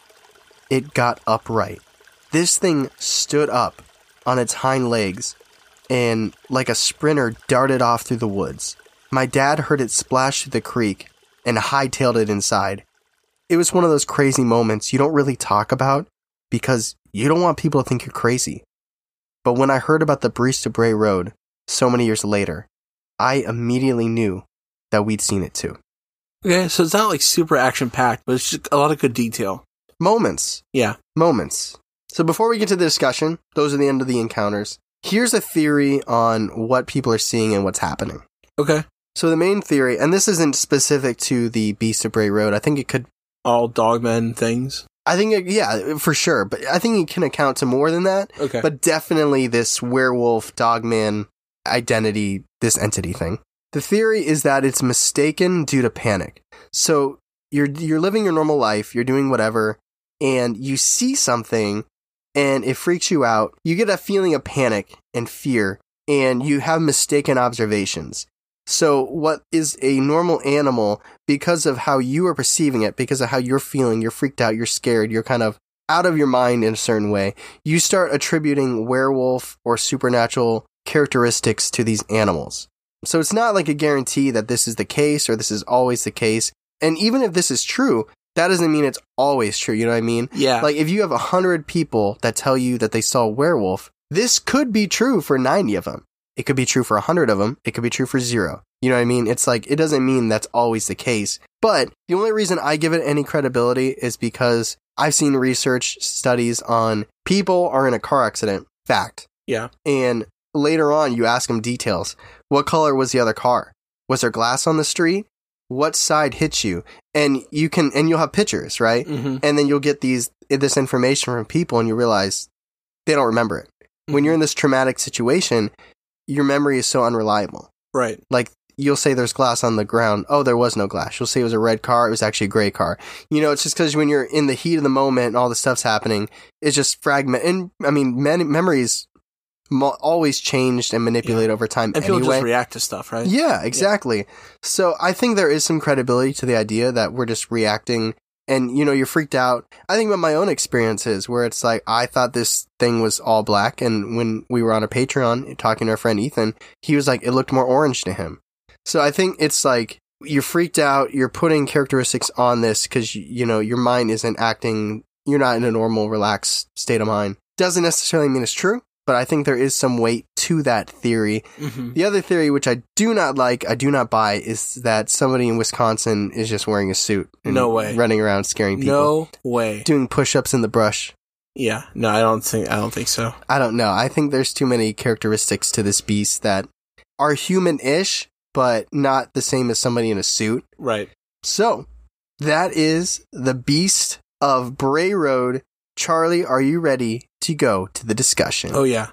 it got upright. This thing stood up on its hind legs and, like a sprinter, darted off through the woods. My dad heard it splash through the creek and hightailed it inside. It was one of those crazy moments you don't really talk about because you don't want people to think you're crazy. But when I heard about the Brice de Bray Road so many years later, I immediately knew that we'd seen it too. Okay, so it's not like super action-packed, but it's just a lot of good detail. Moments. Yeah. Moments. So before we get to the discussion, those are the end of the encounters. Here's a theory on what people are seeing and what's happening. Okay. So the main theory, and this isn't specific to the Brice de Bray Road, I think it could... All dogmen things? I think, yeah, for sure. But I think it can account to more than that. Okay. But definitely this werewolf, dogman identity, this entity thing. The theory is that it's mistaken due to panic. So you're living your normal life, you're doing whatever, and you see something, and it freaks you out. You get a feeling of panic and fear, and you have mistaken observations. So what is a normal animal, because of how you are perceiving it, because of how you're feeling, you're freaked out, you're scared, you're kind of out of your mind in a certain way, you start attributing werewolf or supernatural characteristics to these animals. So it's not like a guarantee that this is the case or this is always the case. And even if this is true, that doesn't mean it's always true. You know what I mean? Yeah. Like if you have 100 people that tell you that they saw a werewolf, this could be true for 90 of them. It could be true for 100 of them. It could be true for 0. You know what I mean? It's like, it doesn't mean that's always the case. But the only reason I give it any credibility is because I've seen research studies on people are in a car accident. Fact. Yeah. And later on, you ask them details. What color was the other car? Was there glass on the street? What side hit you? And you'll have pictures, right? Mm-hmm. And then you'll get this information from people and you realize they don't remember it. Mm-hmm. When you're in this traumatic situation, your memory is so unreliable. Right. Like, you'll say there's glass on the ground. Oh, there was no glass. You'll say it was a red car. It was actually a gray car. You know, it's just because when you're in the heat of the moment and all this stuff's happening, it's just fragment. And I mean, memories always changed and manipulated over time and anyway. People just react to stuff, right? Yeah, exactly. Yeah. So I think there is some credibility to the idea that we're just reacting and, you know, you're freaked out. I think about my own experiences where it's like, I thought this thing was all black. And when we were on a Patreon talking to our friend Ethan, he was like, it looked more orange to him. So I think it's like, you're freaked out. You're putting characteristics on this because, you know, your mind isn't acting. You're not in a normal, relaxed state of mind. Doesn't necessarily mean it's true. but I think there is some weight to that theory. Mm-hmm. The other theory, which I do not like, I do not buy, is that somebody in Wisconsin is just wearing a suit. And no way. Running around scaring people. No way. Doing push-ups in the brush. Yeah. No, I don't think so. I don't know. I think there's too many characteristics to this beast that are human-ish, but not the same as somebody in a suit. Right. So, that is the Beast of Bray Road. Charlie, are you ready to go to the discussion? Oh, yeah.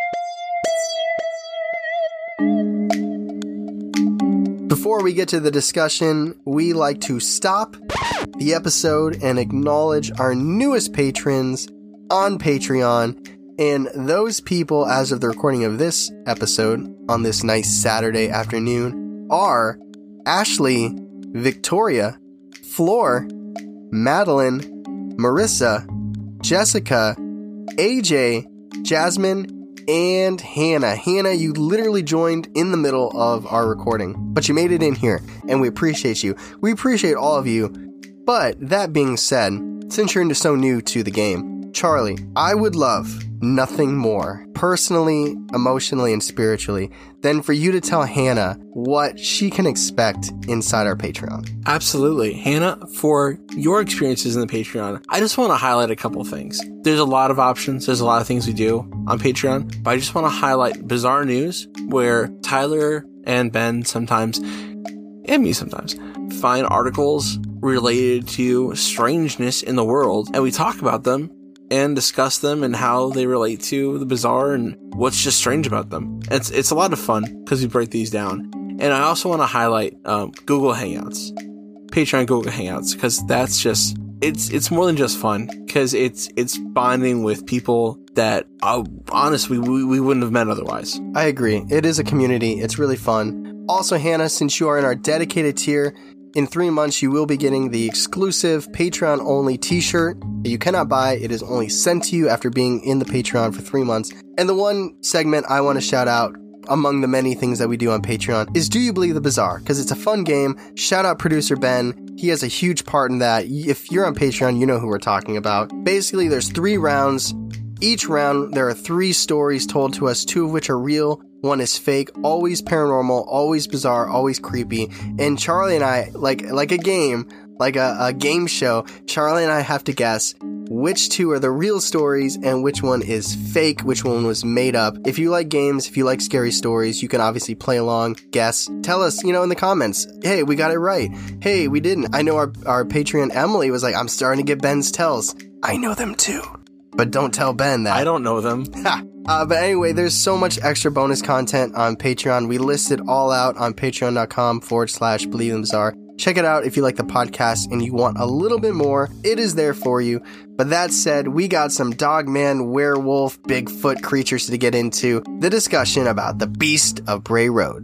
Before we get to the discussion, we like to stop the episode and acknowledge our newest patrons on Patreon. And those people, as of the recording of this episode on this nice Saturday afternoon, are Ashley, Victoria, Floor, Madeline, Marissa, Jessica, AJ, Jasmine, and Hannah. Hannah, you literally joined in the middle of our recording, but you made it in here, and we appreciate you. We appreciate all of you. But that being said, since you're so new to the game, Charlie, I would love nothing more, personally, emotionally, and spiritually, than for you to tell Hannah what she can expect inside our Patreon. Absolutely. Hannah, for your experiences in the Patreon, I just want to highlight a couple things. There's a lot of options. There's a lot of things we do on Patreon, but I just want to highlight bizarre news where Tyler and Ben sometimes, and me sometimes, find articles related to strangeness in the world, and we talk about them and discuss them and how they relate to the bizarre and what's just strange about them. It's a lot of fun because we break these down. And I also want to highlight Google Hangouts, Patreon Google Hangouts, because that's just it's more than just fun, because it's bonding with people that honestly we wouldn't have met otherwise. I agree. It is a community. It's really fun. Also, Hannah, since you are in our dedicated tier, in 3 months, you will be getting the exclusive Patreon-only t-shirt that you cannot buy. It is only sent to you after being in the Patreon for 3 months. And the one segment I want to shout out, among the many things that we do on Patreon, is Do You Believe the Bizarre? Because it's a fun game. Shout out producer Ben. He has a huge part in that. If you're on Patreon, you know who we're talking about. Basically, there's 3 rounds. Each round, there are 3 stories told to us, 2 of which are real. 1 is fake, always paranormal, always bizarre, always creepy. And Charlie and I, like a game, like a game show, Charlie and I have to guess which 2 are the real stories and which one is fake, which one was made up. If you like games, if you like scary stories, you can obviously play along, guess. Tell us, in the comments, hey, we got it right. Hey, we didn't. I know our Patreon Emily was like, I'm starting to get Ben's tells. I know them too. But don't tell Ben that. I don't know them. But anyway, there's so much extra bonus content on Patreon. We list it all out on patreon.com/Believe in Bizarre. Check it out if you like the podcast and you want a little bit more. It is there for you. But that said, we got some dogman, werewolf, Bigfoot creatures to get into. The discussion about the Beast of Bray Road.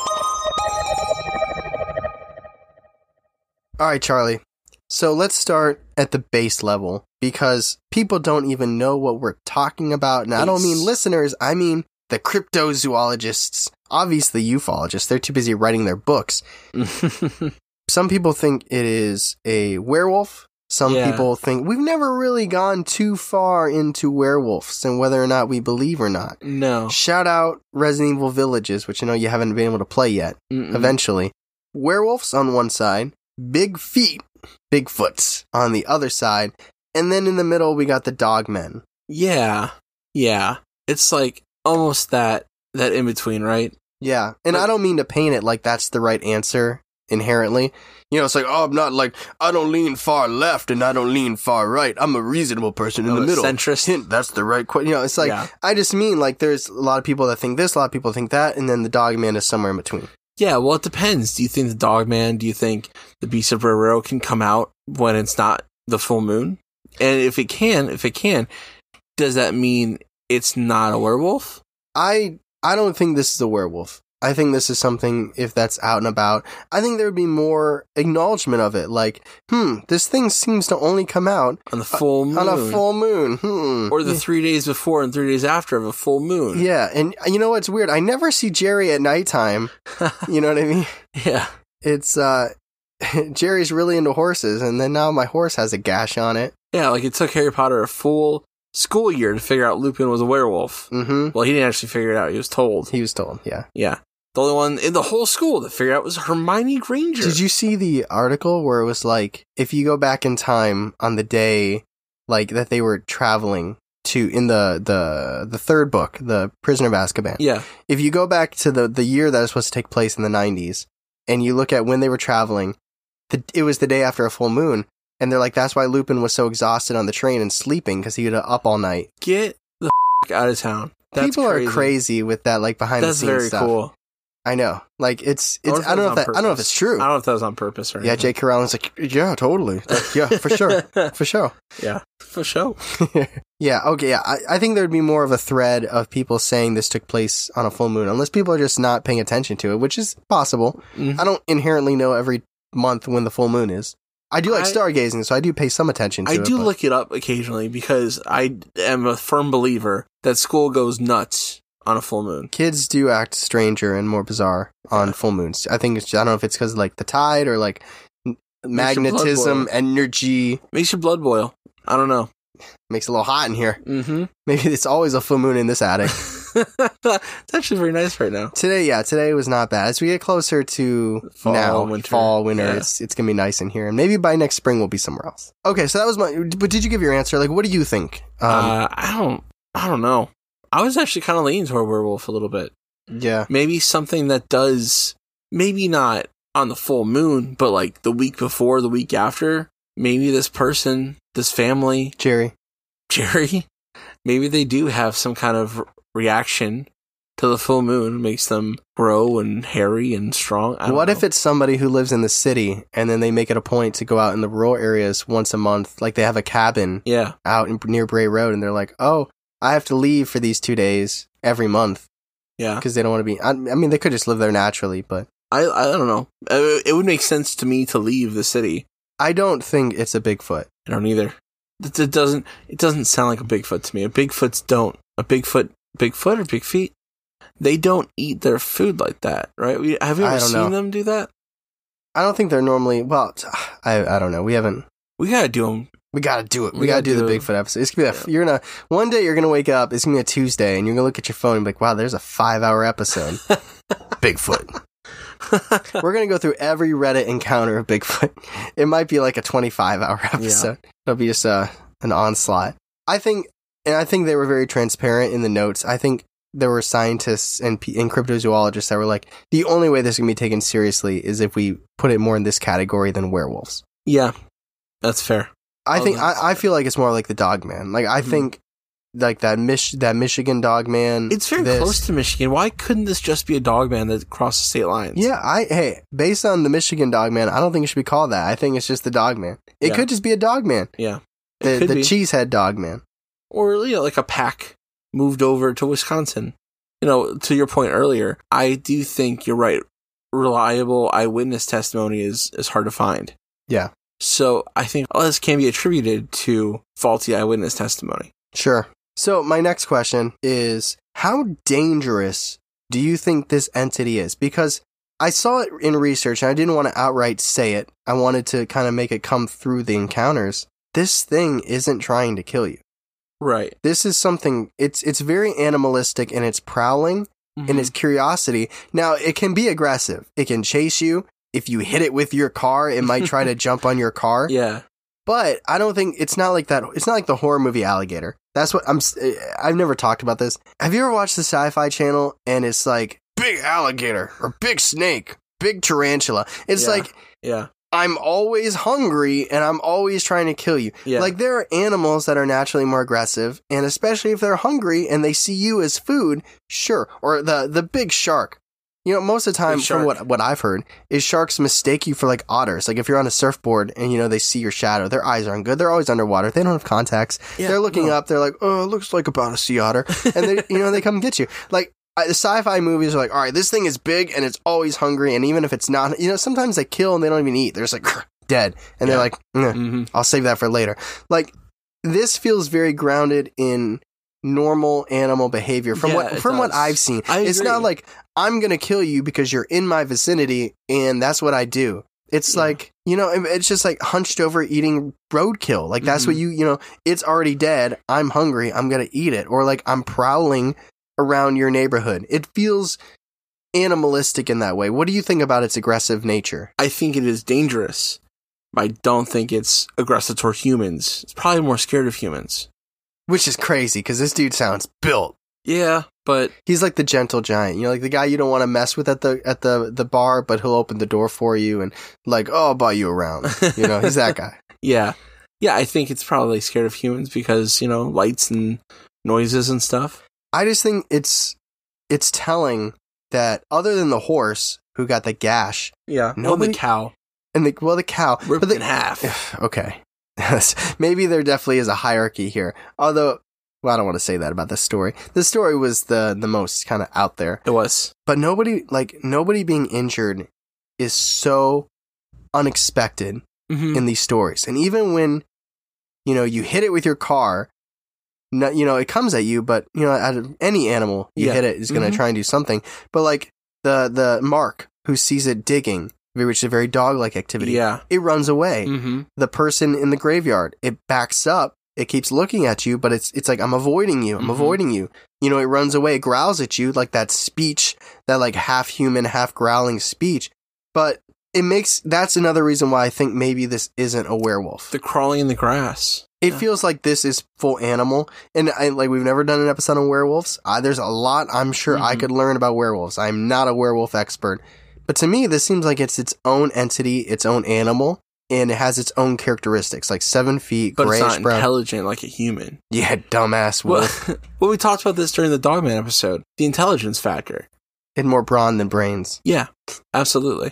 All right, Charlie. So let's start at the base level, because people don't even know what we're talking about. And I don't mean listeners, I mean the cryptozoologists. Obviously ufologists, they're too busy writing their books. Some people think it is a werewolf. Some people think we've never really gone too far into werewolves and whether or not we believe or not. No. Shout out Resident Evil Villages, which I know you haven't been able to play yet. Eventually. Werewolves on one side, big feet. Bigfoots on the other side, and then in the middle we got the dogmen. Yeah. It's like almost that in between, right? Yeah, and I don't mean to paint it like that's the right answer inherently. It's like, I'm not like, I don't lean far left and I don't lean far right. I'm a reasonable person in the middle. Centrist. Hint, that's the right question. It's like, I just mean like there's a lot of people that think this, a lot of people think that, and then the dogman is somewhere in between. Yeah, well, it depends. Do you think the Dogman, do you think the Beast of Bray Road can come out when it's not the full moon? And if it can, does that mean it's not a werewolf? I don't think this is a werewolf. I think this is something, if that's out and about, I think there would be more acknowledgement of it. Like, this thing seems to only come out on the full moon. On a full moon. Or the 3 days before and 3 days after of a full moon. Yeah, and you know what's weird? I never see Jerry at nighttime. You know what I mean? Yeah. It's, Jerry's really into horses, and then now my horse has a gash on it. Yeah, like it took Harry Potter a full school year to figure out Lupin was a werewolf. Mm-hmm. Well, he didn't actually figure it out. He was told. He was told, yeah. Yeah. The only one in the whole school that figured out was Hermione Granger. Did you see the article where it was like, if you go back in time on the day, like, that they were traveling to, in the third book, The Prisoner of Azkaban. Yeah. If you go back to the year that was supposed to take place in the 90s, and you look at when they were traveling, it was the day after a full moon, and they're like, that's why Lupin was so exhausted on the train and sleeping, because he was up all night. Get the out of town. That's People crazy. are crazy with that, like, behind the scenes stuff. That's very cool. I know. Like, it's I don't know if it's true. I don't know if that was on purpose or anything. Yeah, J.K. Rowling's like, yeah, totally. Like, yeah, for sure. For sure. Yeah, for sure. Yeah, okay, yeah. I think there'd be more of a thread of people saying this took place on a full moon, unless people are just not paying attention to it, which is possible. Mm-hmm. I don't inherently know every month when the full moon is. I do like stargazing, so I do pay some attention to it. I do look it up occasionally because I am a firm believer that school goes nuts on a full moon. Kids do act stranger and more bizarre on full moons. I think I don't know if it's because of like the tide or like magnetism, energy. Makes your blood boil. I don't know. Makes it a little hot in here. Mm-hmm. Maybe it's always a full moon in this attic. It's actually very nice right now. Today was not bad. As we get closer to fall, winter, yeah. It's gonna be nice in here, and maybe by next spring we'll be somewhere else. Okay, so that was but did you give your answer? Like, what do you think? I don't know. I was actually kind of leaning toward werewolf a little bit. Yeah. Maybe something that does, maybe not on the full moon, but like the week before, the week after, maybe this person, this family, Jerry, maybe they do have some kind of reaction to the full moon, makes them grow and hairy and strong. What if it's somebody who lives in the city and then they make it a point to go out in the rural areas once a month, like they have a cabin out near Bray Road, and they're like, oh, I have to leave for these 2 days every month. Yeah. Because they don't want to be... I mean, they could just live there naturally, but... I don't know. It would make sense to me to leave the city. I don't think it's a Bigfoot. I don't either. It doesn't sound like a Bigfoot to me. Bigfoot or big feet, they don't eat their food like that, right? Have you ever seen them do that? I don't think they're normally... Well, I don't know. We haven't... We gotta do them. We gotta do it. We gotta do the Bigfoot episode. It's gonna be one day you're gonna wake up, it's gonna be a Tuesday, and you're gonna look at your phone and be like, wow, there's a 5-hour episode. Bigfoot. We're gonna go through every Reddit encounter of Bigfoot. It might be like a 25-hour episode. Yeah. It'll be just an onslaught. I think they were very transparent in the notes. I think there were scientists and cryptozoologists that were like, the only way this can be taken seriously is if we put it more in this category than werewolves. Yeah, that's fair. I feel like it's more like the Dogman. Like, I think like that Michigan Dogman. It's very close to Michigan. Why couldn't this just be a Dogman that crossed the state lines? Yeah, based on the Michigan Dogman, I don't think it should be called that. I think it's just the Dogman. It could just be a Dogman. Yeah. The Cheesehead Dogman. Or, like a pack moved over to Wisconsin. To your point earlier, I do think you're right. Reliable eyewitness testimony is hard to find. Yeah. So I think all this can be attributed to faulty eyewitness testimony. Sure. So my next question is, how dangerous do you think this entity is? Because I saw it in research and I didn't want to outright say it. I wanted to kind of make it come through the encounters. This thing isn't trying to kill you. Right. This is something, it's very animalistic in its prowling and its curiosity. Now, it can be aggressive. It can chase you. If you hit it with your car, it might try to jump on your car. Yeah. But I don't think it's not like that. It's not like the horror movie Alligator. That's what I've never talked about this. Have you ever watched the Sci-Fi Channel and it's like big alligator or big snake, big tarantula? It's I'm always hungry and I'm always trying to kill you. Yeah. Like, there are animals that are naturally more aggressive, and especially if they're hungry and they see you as food, sure. Or the big shark. Most of the time, from what I've heard, is sharks mistake you for like otters. Like, if you're on a surfboard and, they see your shadow, their eyes aren't good. They're always underwater. They don't have contacts. Yeah, they're looking up. They're like, oh, it looks like about a sea otter. And they, they come get you. Like, the sci-fi movies are like, all right, this thing is big and it's always hungry. And even if it's not, sometimes they kill and they don't even eat. They're just like, dead. And they're like, I'll save that for later. Like, this feels very grounded in normal animal behavior from what I've seen. It's not like, I'm going to kill you because you're in my vicinity and that's what I do. It's like, You know, it's just like hunched over eating roadkill. Like that's what you know, it's already dead. I'm hungry. I'm going to eat it. Or like I'm prowling around your neighborhood. It feels animalistic in that way. What do you think about its aggressive nature? I think it is dangerous. I don't think it's aggressive toward humans. It's probably more scared of humans. Which is crazy because this dude sounds built. Yeah, but he's like the gentle giant, you know, like the guy you don't want to mess with at the bar, but he'll open the door for you and like, oh, I'll buy you around. You know, he's that guy. Yeah, I think it's probably scared of humans because, you know, lights and noises and stuff. I just think it's telling that other than the horse who got the gash, the cow and the cow ripped in half. Okay, maybe there definitely is a hierarchy here, although. Well, I don't want to say that about this story. This story was the most kind of out there. It was. But nobody being injured is so unexpected in these stories. And even when, you know, you hit it with your car, you know, it comes at you, but, you know, out of any animal you hit it is going to try and do something. But like the Mark who sees it digging, which is a very dog-like activity, it runs away. The person in the graveyard, it backs up. It keeps looking at you, but it's like, I'm avoiding you. I'm avoiding you. You know, it runs away, growls at you, like that speech, that like half human, half growling speech. But that's another reason why I think maybe this isn't a werewolf. The crawling in the grass. It feels like this is full animal. And like, we've never done an episode on werewolves. There's a lot I'm sure I could learn about werewolves. I'm not a werewolf expert. But to me, this seems like it's its own entity, its own animal. And it has its own characteristics, like 7 feet, but grayish it's not brown. Intelligent like a human. Yeah, dumbass wolf. Well, we talked about this during the Dogman episode. The intelligence factor. It had more brawn than brains. Yeah, absolutely.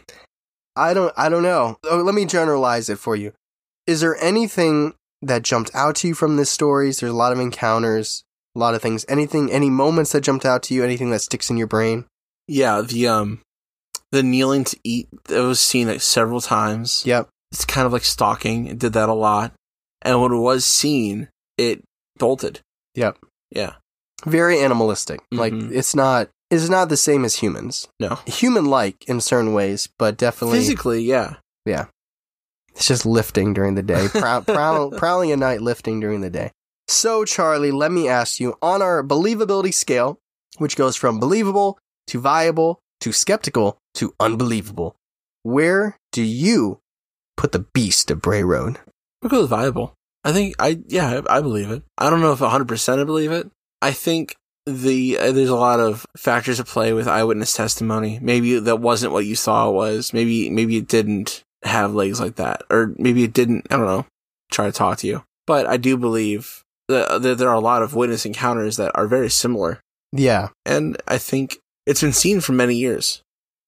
I don't know. Let me generalize it for you. Is there anything that jumped out to you from this story? There's a lot of encounters, a lot of things. Any moments that jumped out to you? Anything that sticks in your brain? Yeah, the kneeling to eat. That was seen like several times. Yep. It's kind of like stalking. It did that a lot. And when it was seen, it bolted. Yep. Yeah. Very animalistic. Like, it's not the same as humans. No. Human-like in certain ways, but definitely... Physically, yeah. Yeah. It's just lifting during the day. Prowling at night, lifting during the day. So, Charlie, let me ask you, on our believability scale, which goes from believable to viable to skeptical to unbelievable, where do you put the beast of Bray Road? We'll go with viable. I think I believe it. I don't know if 100% I believe it. I think there's a lot of factors at play with eyewitness testimony. Maybe that wasn't what you saw it was. Maybe it didn't have legs like that, or maybe it didn't. I don't know. Try to talk to you, but I do believe that there are a lot of witness encounters that are very similar. Yeah, and I think it's been seen for many years.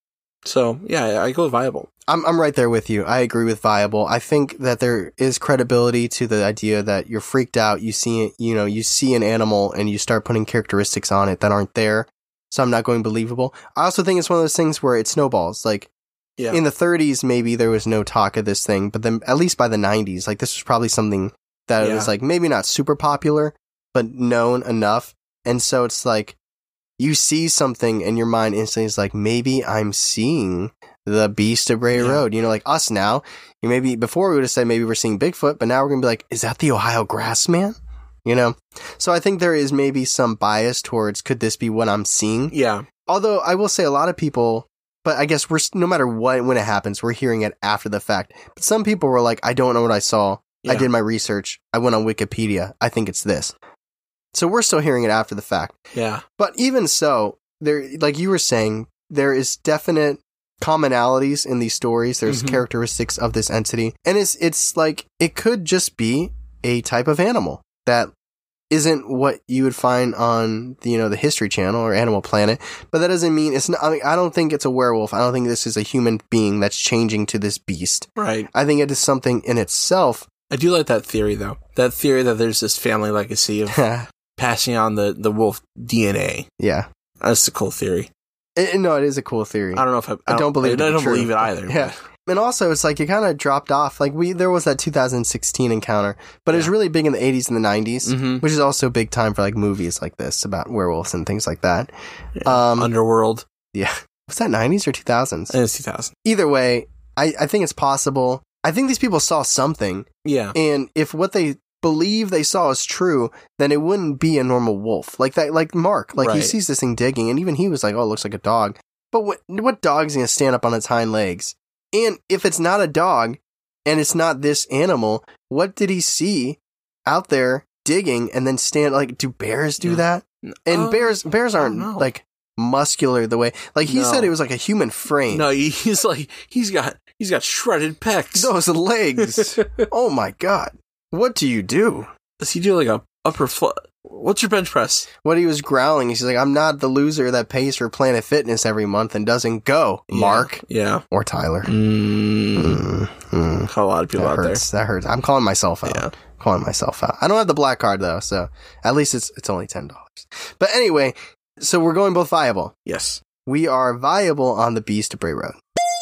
So yeah, I go with viable. I'm right there with you. I agree with viable. I think that there is credibility to the idea that you're freaked out. You see an animal and you start putting characteristics on it that aren't there. So I'm not going believable. I also think it's one of those things where it snowballs. Like in the 30s, maybe there was no talk of this thing, but then at least by the 90s, like this was probably something that was like maybe not super popular, but known enough. And so it's like you see something and your mind instantly is like, maybe I'm seeing the beast of Bray Road. You know, like us now, maybe before we would have said maybe we're seeing Bigfoot, but now we're going to be like, is that the Ohio Grassman? You know? So I think there is maybe some bias towards, could this be what I'm seeing? Yeah. Although I will say a lot of people, but I guess no matter when it happens, we're hearing it after the fact. But some people were like, I don't know what I saw. Yeah. I did my research. I went on Wikipedia. I think it's this. So we're still hearing it after the fact. Yeah. But even so, there, like you were saying, there is definite commonalities in these stories. There's characteristics of this entity. And it's like, it could just be a type of animal that isn't what you would find on the History Channel or Animal Planet. But that doesn't mean it's not, I don't think it's a werewolf. I don't think this is a human being that's changing to this beast. Right. I think it is something in itself. I do like that theory though. That theory that there's this family legacy of passing on the wolf DNA. Yeah. That's a cool theory. No, it is a cool theory. I don't know if I don't believe it. I don't believe it either. Yeah. And also, it's like it kind of dropped off. Like there was that 2016 encounter, but it was really big in the 80s and the 90s, which is also a big time for like movies like this about werewolves and things like that. Yeah. Underworld. Yeah. Was that 90s or 2000s? It was 2000. Either way, I think it's possible. I think these people saw something. Yeah. And if what they believe they saw is true, then it wouldn't be a normal wolf. Like that, like Mark, like he sees this thing digging, and even he was like, oh, it looks like a dog. But what dog's going to stand up on its hind legs? And if it's not a dog, and it's not this animal, what did he see out there digging and then stand, like, do bears do that? And bears aren't, like, muscular the way, like, he said it was like a human frame. No, he's like, he's got shredded pecs. Those legs. Oh my God. What do you do? Does he do like a upper foot? What's your bench press? What he was growling, he's like, I'm not the loser that pays for Planet Fitness every month and doesn't go, Mark. Yeah. Or Tyler. Call a lot of people out there. That hurts. I'm calling myself out. Yeah. Calling myself out. I don't have the black card though, so at least it's only $10. But anyway, so we're going both viable. Yes. We are viable on the Beast of Bray Road.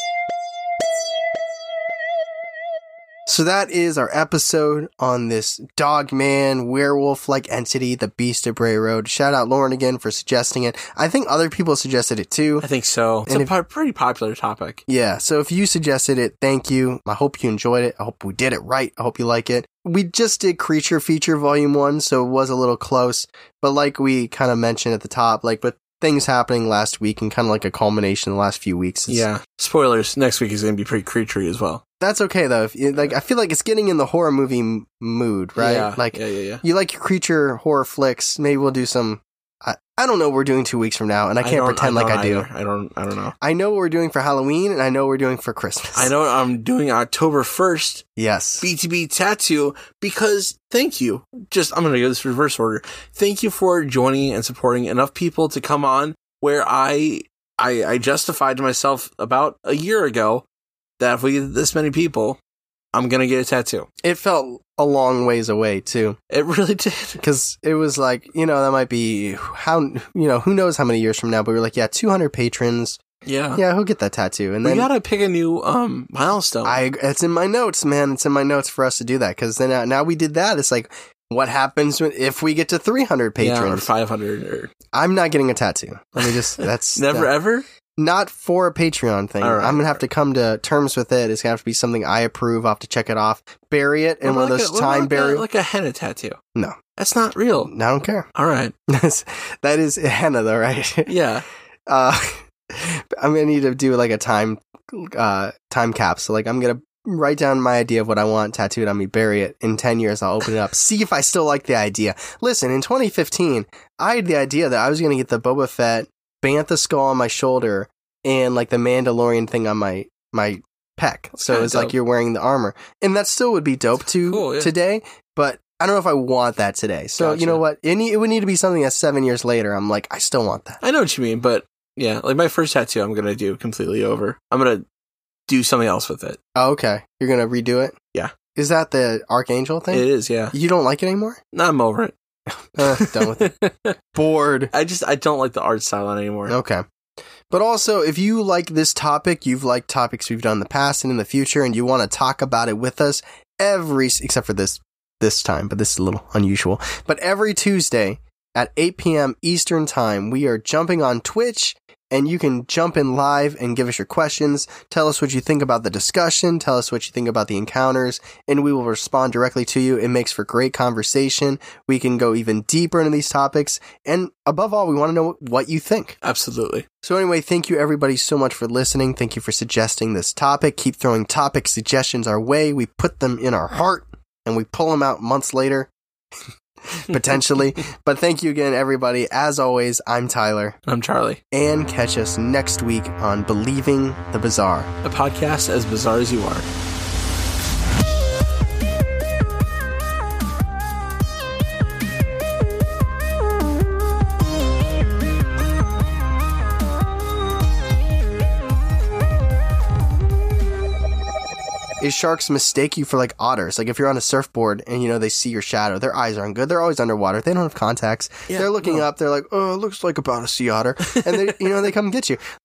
So that is our episode on this dogman, werewolf-like entity, the Beast of Bray Road. Shout out Lauren again for suggesting it. I think other people suggested it too. I think so. It's a pretty popular topic. Yeah, so if you suggested it, thank you. I hope you enjoyed it. I hope we did it right. I hope you like it. We just did Creature Feature Volume 1, so it was a little close. But like we kind of mentioned at the top, like with things happening last week and kind of like a culmination in the last few weeks. Yeah. Spoilers. Next week is going to be pretty creaturey as well. That's okay though. I feel like it's getting in the horror movie mood, right? Yeah. Like, yeah. You like your creature horror flicks. Maybe we'll do some. I don't know what we're doing 2 weeks from now, and I can't pretend like I do. I don't know. I know what we're doing for Halloween, and I know what we're doing for Christmas. I know I'm doing October 1st. Yes. BTB tattoo, because thank you. I'm going to go this reverse order. Thank you for joining and supporting enough people to come on where I justified to myself about a year ago that if we get this many people, I'm going to get a tattoo. It felt a long ways away, too. It really did. Because it was like, that might be, who knows how many years from now, but we're like, 200 patrons. Yeah. Yeah, who'll get that tattoo? And then we got to pick a new milestone. It's in my notes, man. It's in my notes for us to do that. Because then now we did that. It's like, what happens if we get to 300 patrons? Yeah, or 500. I'm not getting a tattoo. Let me just, that's... Never ever? Not for a Patreon thing. Right, I'm going to have to come to terms with it. It's going to have to be something I approve. I'll have to check it off. Bury it in one of those time burial. Like a henna tattoo. No. That's not real. I don't care. All right. That is henna though, right? Yeah. I'm going to need to do like a time capsule. Like I'm going to write down my idea of what I want tattooed on me, bury it. In 10 years, I'll open it up, see if I still like the idea. Listen, in 2015, I had the idea that I was going to get the Boba Fett Bantha skull on my shoulder and like the Mandalorian thing on my pec. So it's like you're wearing the armor. And that still would be dope today, but I don't know if I want that today. So You know what? It would need to be something that's 7 years later. I'm like, I still want that. I know what you mean, but yeah, like my first tattoo I'm going to do completely over. I'm going to do something else with it. Oh, okay. You're going to redo it? Yeah. Is that the Archangel thing? It is, yeah. You don't like it anymore? No, I'm over it. Done with it. Bored. I don't like the art style anymore. Okay. But also, if you like this topic, you've liked topics we've done in the past and in the future, and you want to talk about it with us except for this time, but this is a little unusual. But every Tuesday at 8 p.m. Eastern Time, we are jumping on Twitch, and you can jump in live and give us your questions. Tell us what you think about the discussion. Tell us what you think about the encounters, and we will respond directly to you. It makes for great conversation. We can go even deeper into these topics, and above all, we want to know what you think. Absolutely. So anyway, thank you everybody so much for listening. Thank you for suggesting this topic. Keep throwing topic suggestions our way. We put them in our heart, and we pull them out months later. Potentially. But thank you again, everybody. As always, I'm Tyler. I'm Charlie. And catch us next week on Believing the Bizarre, a podcast as bizarre as you are. Is sharks mistake you for like otters? Like if you're on a surfboard and they see your shadow, their eyes aren't good. They're always underwater. They don't have contacts. Yeah, they're looking up. They're like, oh, it looks like about a sea otter, and they they come get you.